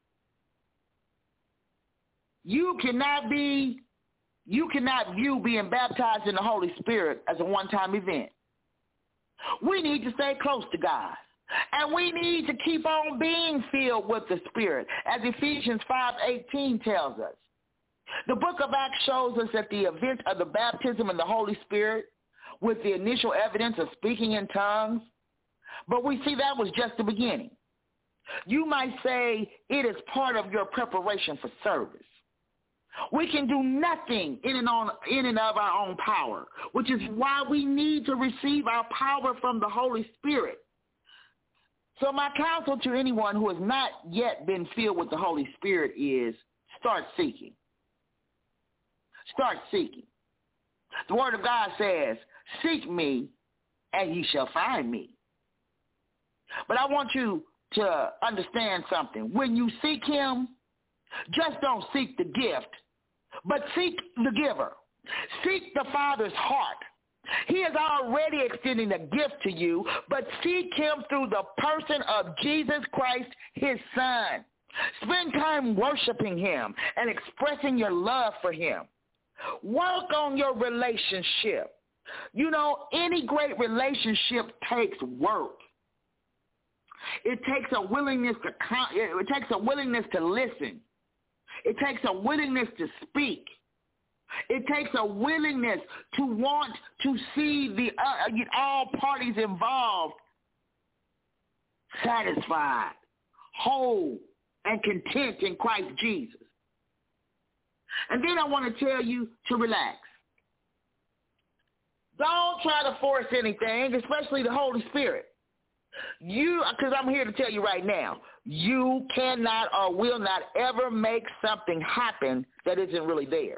You cannot be You cannot view being baptized in the Holy Spirit as a one-time event. We need to stay close to God. And we need to keep on being filled with the Spirit, as Ephesians five eighteen tells us. The book of Acts shows us that the event of the baptism in the Holy Spirit with the initial evidence of speaking in tongues, but we see that was just the beginning. You might say it is part of your preparation for service. We can do nothing in and, on, in and of our own power, which is why we need to receive our power from the Holy Spirit. So my counsel to anyone who has not yet been filled with the Holy Spirit is start seeking. Start seeking. The Word of God says, seek me and ye shall find me. But I want you to understand something. When you seek him, just don't seek the gift, but seek the giver. Seek the Father's heart. He is already extending a gift to you, but seek him through the person of Jesus Christ, his Son. Spend time worshiping him and expressing your love for him. Work on your relationship. You know, any great relationship takes work. It takes a willingness to con- it takes a willingness to listen. It takes a willingness to speak. It takes a willingness to want to see the uh, all parties involved satisfied, whole, and content in Christ Jesus. And then I want to tell you to relax. Don't try to force anything, especially the Holy Spirit. You, because I'm here to tell you right now, you cannot or will not ever make something happen that isn't really there.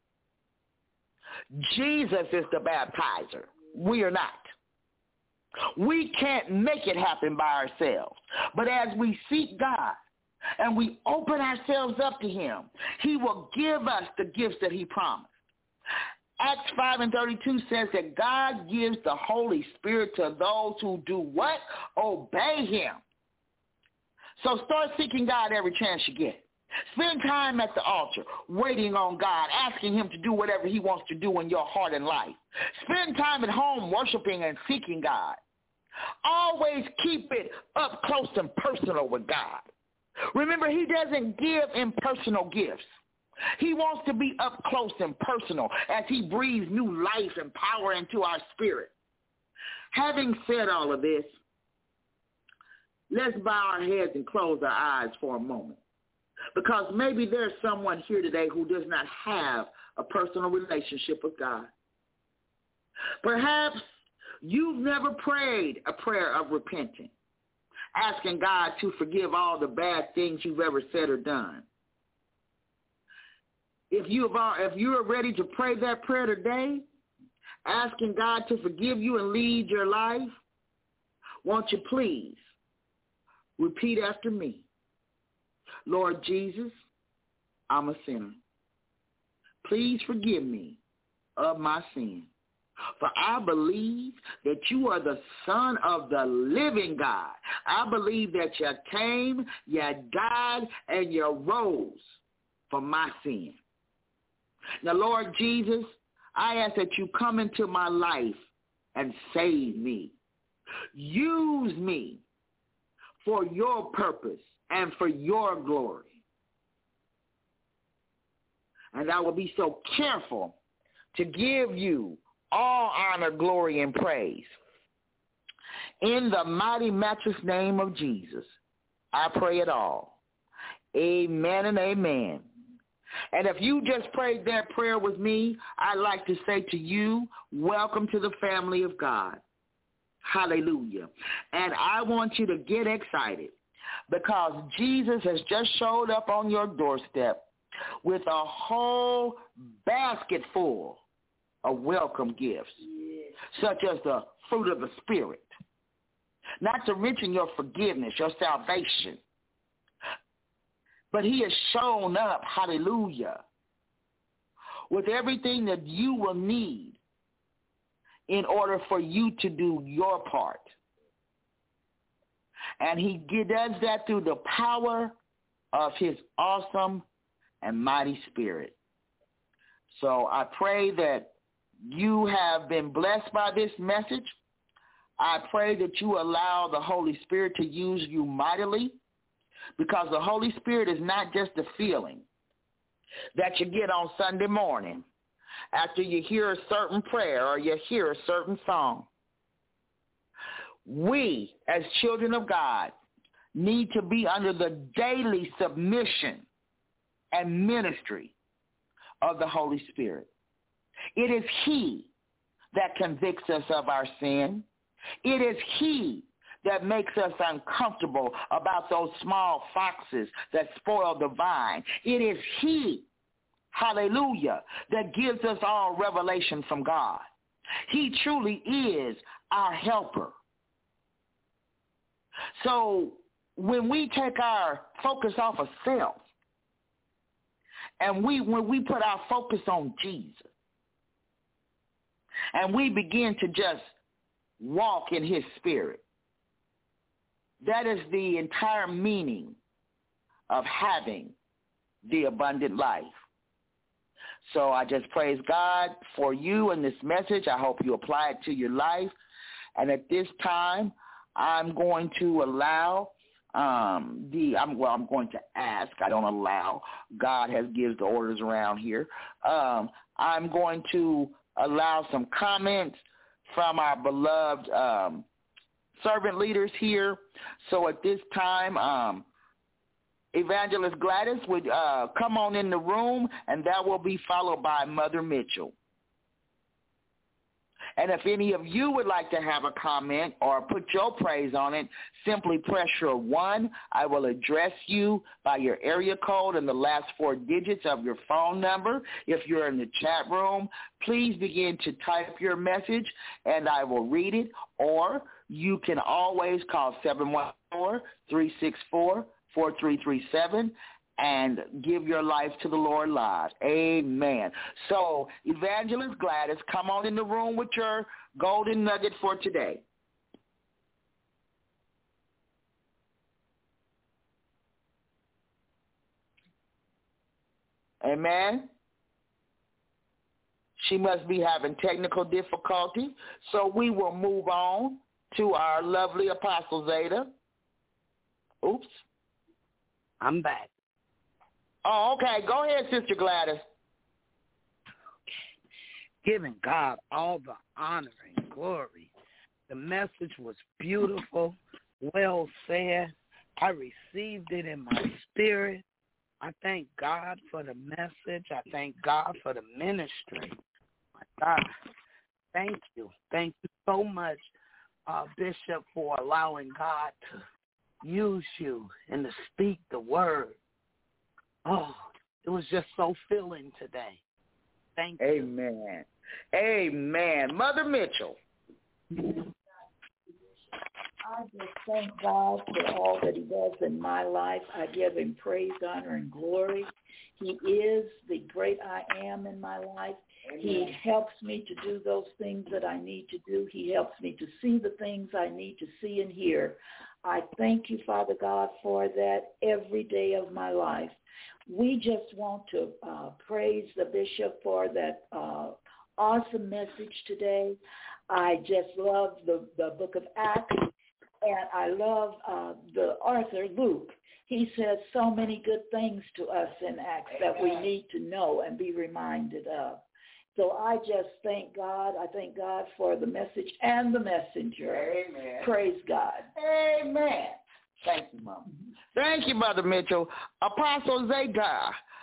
Jesus is the baptizer. We are not. We can't make it happen by ourselves. But as we seek God and we open ourselves up to him, he will give us the gifts that he promised. Acts five and thirty-two says that God gives the Holy Spirit to those who do what? Obey him. So start seeking God every chance you get. Spend time at the altar, waiting on God, asking him to do whatever he wants to do in your heart and life. Spend time at home worshiping and seeking God. Always keep it up close and personal with God. Remember, he doesn't give impersonal gifts. He wants to be up close and personal as he breathes new life and power into our spirit. Having said all of this, let's bow our heads and close our eyes for a moment. Because maybe there's someone here today who does not have a personal relationship with God. Perhaps you've never prayed a prayer of repentance, asking God to forgive all the bad things you've ever said or done. If you if you are ready to pray that prayer today, asking God to forgive you and lead your life, won't you please repeat after me? Lord Jesus, I'm a sinner. Please forgive me of my sin. For I believe that you are the Son of the living God. I believe that you came, you died, and you rose for my sin. Now, Lord Jesus, I ask that you come into my life and save me. Use me for your purpose and for your glory. And I will be so careful to give you all honor, glory, and praise. In the mighty, matchless name of Jesus, I pray it all. Amen and amen. And if you just prayed that prayer with me, I'd like to say to you, welcome to the family of God. Hallelujah. And I want you to get excited because Jesus has just showed up on your doorstep with a whole basket full of welcome gifts, such as the fruit of the Spirit, not to mention your forgiveness, your salvation. But he has shown up, hallelujah, with everything that you will need in order for you to do your part. And he does that through the power of his awesome and mighty Spirit. So I pray that you have been blessed by this message. I pray that you allow the Holy Spirit to use you mightily, because the Holy Spirit is not just a feeling that you get on Sunday morning after you hear a certain prayer or you hear a certain song. We, as children of God, need to be under the daily submission and ministry of the Holy Spirit. It is he that convicts us of our sin. It is he that makes us uncomfortable about those small foxes that spoil the vine. It is he, hallelujah, that gives us all revelation from God. He truly is our helper. So when we take our focus off of self and we when we put our focus on Jesus and we begin to just walk in his Spirit, that is the entire meaning of having the abundant life. So I just praise God for you and this message. I hope you apply it to your life. And at this time, I'm going to allow um, the, I'm, well, I'm going to ask. I don't allow. God has gives the orders around here. Um, I'm going to allow some comments from our beloved um, servant leaders here. So at this time, um, Evangelist Gladys would uh, come on in the room, and that will be followed by Mother Mitchell. And if any of you would like to have a comment or put your praise on it, simply press your one. I will address you by your area code and the last four digits of your phone number. If you're in the chat room, please begin to type your message, and I will read it. Or you can always call seven one four, three six four, four three three seven and give your life to the Lord live. Amen. So, Evangelist Gladys, come on in the room with your golden nugget for today. Amen. She must be having technical difficulty, so we will move on to our lovely Apostle Zeta. Oops. I'm back. Oh, okay. Go ahead, Sister Gladys. Giving God all the honor and glory. The message was beautiful, well said. I received it in my spirit. I thank God for the message. I thank God for the ministry. My God, thank you. Thank you so much, uh, Bishop, for allowing God to use you and to speak the word. Oh, it was just so filling today. Thank you. Amen. Amen. Mother Mitchell. I just thank God for all that he does in my life. I give him praise, honor, and glory. He is the great I am in my life. Amen. He helps me to do those things that I need to do. He helps me to see the things I need to see and hear. I thank you, Father God, for that every day of my life. We just want to uh, praise the bishop for that uh, awesome message today. I just love the, the book of Acts, and I love uh, the author, Luke. He says so many good things to us in Acts that we need to know and be reminded of. So I just thank God. I thank God for the message and the messenger. Amen. Praise God. Amen. Thank you, Mom. Thank you, Mother Mitchell. Apostle Zeta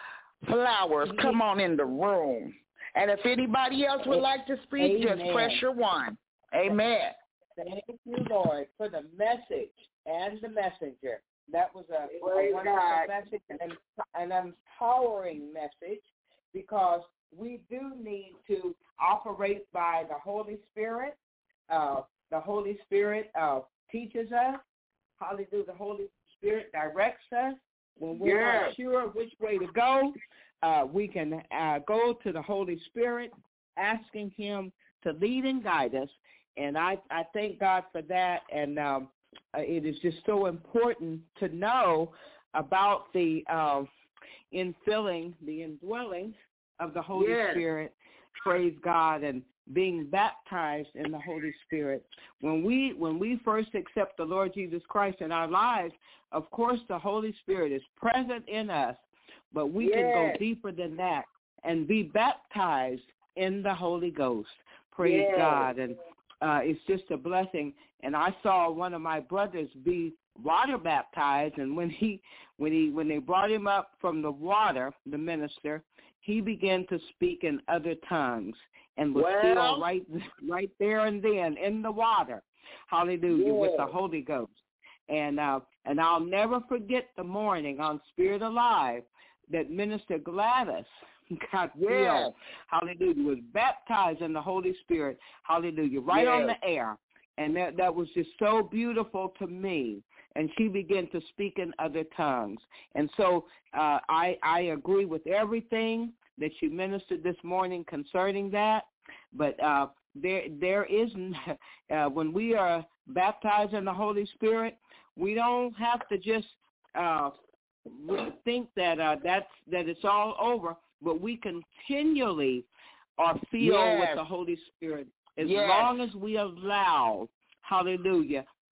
Flowers, come on in the room. And if anybody else would like to speak, Amen. just press your one. Amen. Thank you, Lord, for the message and the messenger. That was a, a wonderful God. message and an empowering message, because we do need to operate by the Holy Spirit. Uh, the Holy Spirit uh, teaches us. Hallelujah. The Holy Spirit directs us. When we're yes. not sure which way to go, uh, we can uh, go to the Holy Spirit, asking him to lead and guide us. And I, I thank God for that. And um, it is just so important to know about the uh, infilling, the indwelling of the Holy yes. Spirit. Praise God. And being baptized in the Holy Spirit. When we when we first accept the Lord Jesus Christ in our lives, of course the Holy Spirit is present in us, but we yes. can go deeper than that and be baptized in the Holy Ghost. Praise yes. God. And uh, it's just a blessing. And I saw one of my brothers be water baptized, and when he when he when they brought him up from the water, the minister, he began to speak in other tongues and was well, still right right there and then in the water. Hallelujah, yes. with the Holy Ghost. And uh, and I'll never forget the morning on Spirit Alive that Minister Gladys got yes. filled. Hallelujah, was baptized in the Holy Spirit. Hallelujah, right yes. on the air. And that, that was just so beautiful to me. And she began to speak in other tongues. And so uh, I, I agree with everything that she ministered this morning concerning that. But uh, there there is, uh, when we are baptized in the Holy Spirit, we don't have to just uh, think that uh, that's that it's all over, but we continually are filled yes. with the Holy Spirit as yes. long as we allow, hallelujah,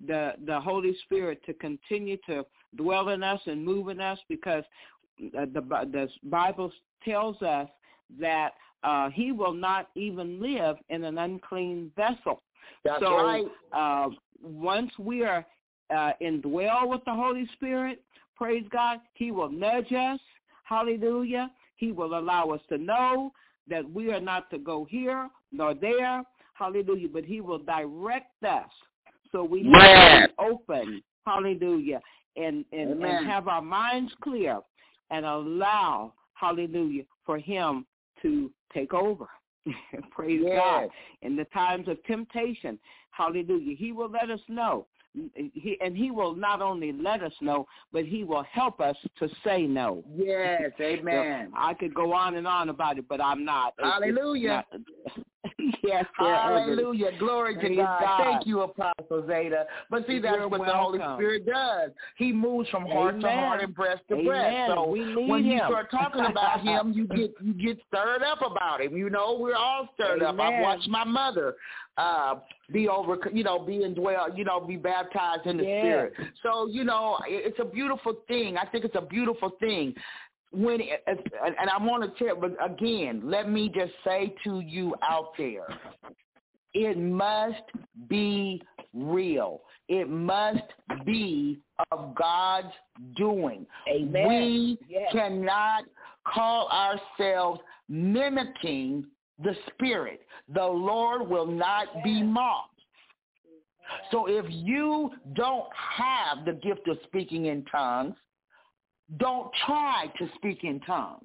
the, the Holy Spirit to continue to dwell in us and move in us, because the, the Bible tells us that uh, he will not even live in an unclean vessel. That's so, right. Uh, once we are uh, indwelled with the Holy Spirit, praise God, he will nudge us. Hallelujah. He will allow us to know that we are not to go here nor there. Hallelujah. But he will direct us so we have yeah. to be open. Hallelujah. And, and, and have our minds clear and allow, hallelujah, for him to take over. Praise yes. God. In the times of temptation, hallelujah, he will let us know. He, and he will not only let us know, but he will help us to say no. Yes, amen. So I could go on and on about it, but I'm not. Hallelujah. It's not, yes, hallelujah. Glory Praise to God. God. Thank you, Apostle Zeta. But see, that's You're what welcome. the Holy Spirit does. He moves from heart Amen. to heart and breast to Amen. breast. So we need when him. you start talking about him, you get you get stirred up about him. You know, we're all stirred Amen. up. I've watched my mother uh, be over, you know, be indwelled, you know, be baptized in the yes. Spirit. So, you know, it's a beautiful thing. I think it's a beautiful thing. When it, and I want to tell, but again, let me just say to you out there, it must be real. It must be of God's doing. Amen. We yes. cannot call ourselves mimicking the Spirit. The Lord will not yes. be mocked. So if you don't have the gift of speaking in tongues, don't try to speak in tongues.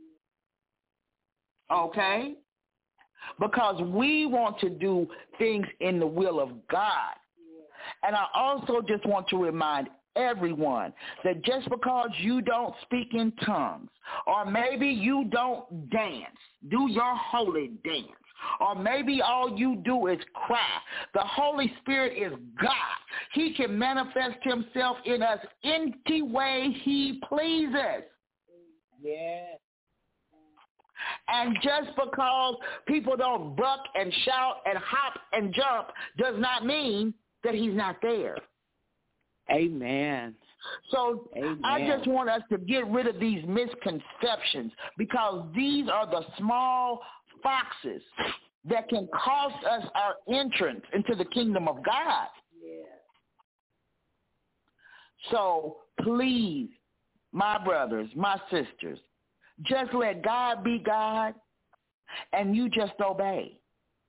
Okay? Because we want to do things in the will of God. And I also just want to remind everyone that just because you don't speak in tongues, or maybe you don't dance, do your holy dance, or maybe all you do is cry, the Holy Spirit is God. He can manifest himself in us any way he pleases. Yeah. And just because people don't buck and shout and hop and jump does not mean that he's not there. Amen. So Amen. I just want us to get rid of these misconceptions, because these are the small foxes that can cost us our entrance into the kingdom of God. Yeah. So please, my brothers, my sisters, just let God be God, and you just obey.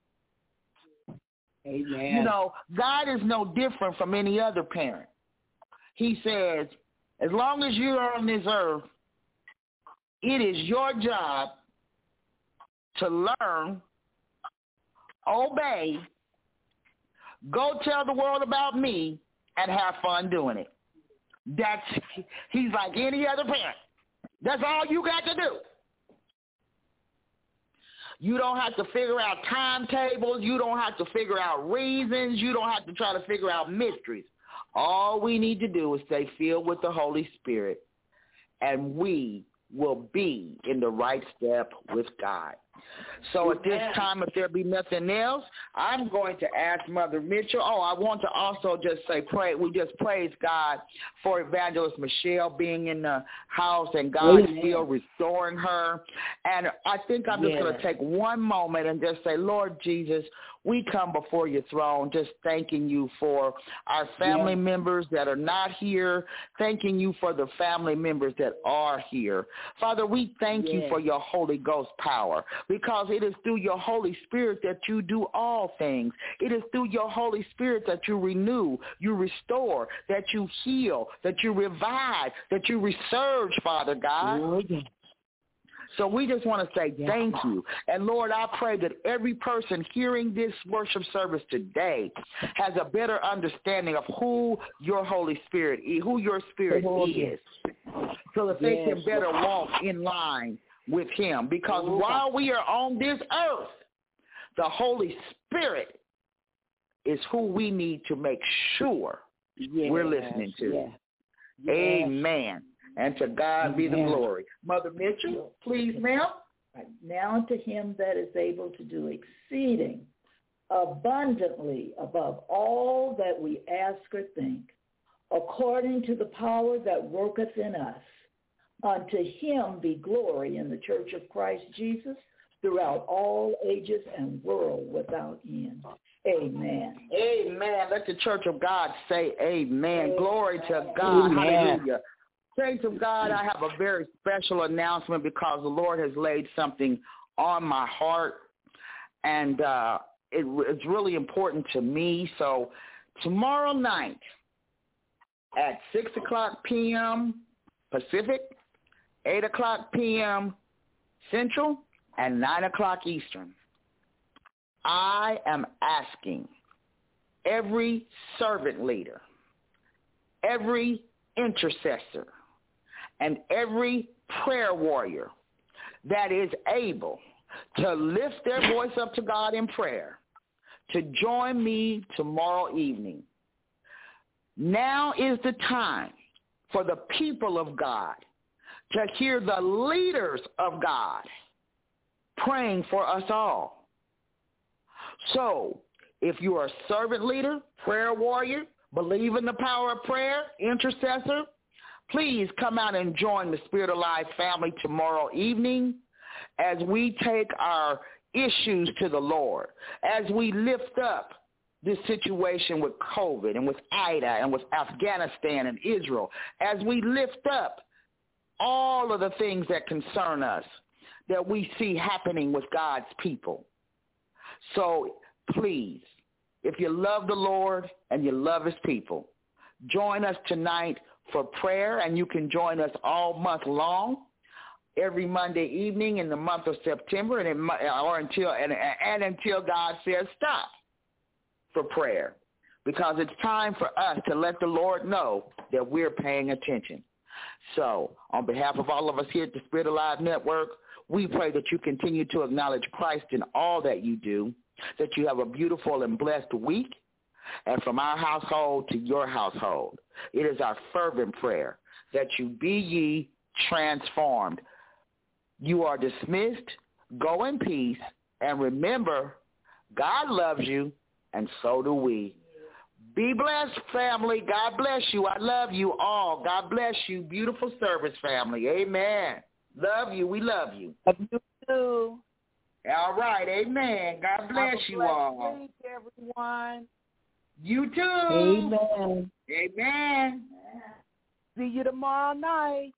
Amen. You know, God is no different from any other parent. He says, as long as you're on this earth, it is your job to learn, obey, go tell the world about me, and have fun doing it. That's, he's like any other parent. That's all you got to do. You don't have to figure out timetables. You don't have to figure out reasons. You don't have to try to figure out mysteries. All we need to do is stay filled with the Holy Spirit, and we will be in the right step with God. So at this time, if there be nothing else, I'm going to ask Mother Mitchell. Oh, I want to also just say, pray. We just praise God for Evangelist Michelle being in the house, and God Amen. Is still restoring her. And I think I'm just yes. going to take one moment and just say, Lord Jesus, we come before your throne just thanking you for our family yes. members that are not here, thanking you for the family members that are here. Father, we thank yes. you for your Holy Ghost power, because it is through your Holy Spirit that you do all things. It is through your Holy Spirit that you renew, you restore, that you heal, that you revive, that you resurge, Father God. Oh, yes. So we just want to say thank you. And, Lord, I pray that every person hearing this worship service today has a better understanding of who your Holy Spirit is, who your Spirit is, so that they can better walk in line with him. Because while we are on this earth, the Holy Spirit is who we need to make sure yes. we're listening to. Yes. Yes. Amen. And to God Amen. Be the glory. Mother Mitchell, please, ma'am. Right. Now to him that is able to do exceeding abundantly above all that we ask or think, according to the power that worketh in us. Unto him be glory in the church of Christ Jesus throughout all ages and world without end. Amen. Amen. Let the church of God say amen. Amen. Glory to God. Amen. Hallelujah. Saints of God, I have a very special announcement because the Lord has laid something on my heart, and uh, it, it's really important to me. So tomorrow night at six o'clock p.m. Pacific, eight o'clock p.m. Central, and nine o'clock Eastern, I am asking every servant leader, every intercessor, and every prayer warrior that is able to lift their voice up to God in prayer to join me tomorrow evening. Now is the time for the people of God to hear the leaders of God praying for us all. So if you are a servant leader, prayer warrior, believe in the power of prayer, intercessor, please come out and join the Spirit of Life family tomorrow evening as we take our issues to the Lord, as we lift up this situation with COVID and with Ida and with Afghanistan and Israel, as we lift up all of the things that concern us that we see happening with God's people. So please, if you love the Lord and you love his people, join us tonight for prayer, and you can join us all month long, every Monday evening in the month of September, and in, or until and, and until God says stop for prayer, because it's time for us to let the Lord know that we're paying attention. So on behalf of all of us here at the Spirit Alive Network, we pray that you continue to acknowledge Christ in all that you do, that you have a beautiful and blessed week. And from our household to your household, it is our fervent prayer that you be ye transformed. You are dismissed. Go in peace. And remember, God loves you, and so do we. Be blessed, family. God bless you. I love you all. God bless you, beautiful service family. Amen. Love you. We love you. Love you too. All right. Amen. God bless you all. Week, everyone. You too. Amen. Amen. See you tomorrow night.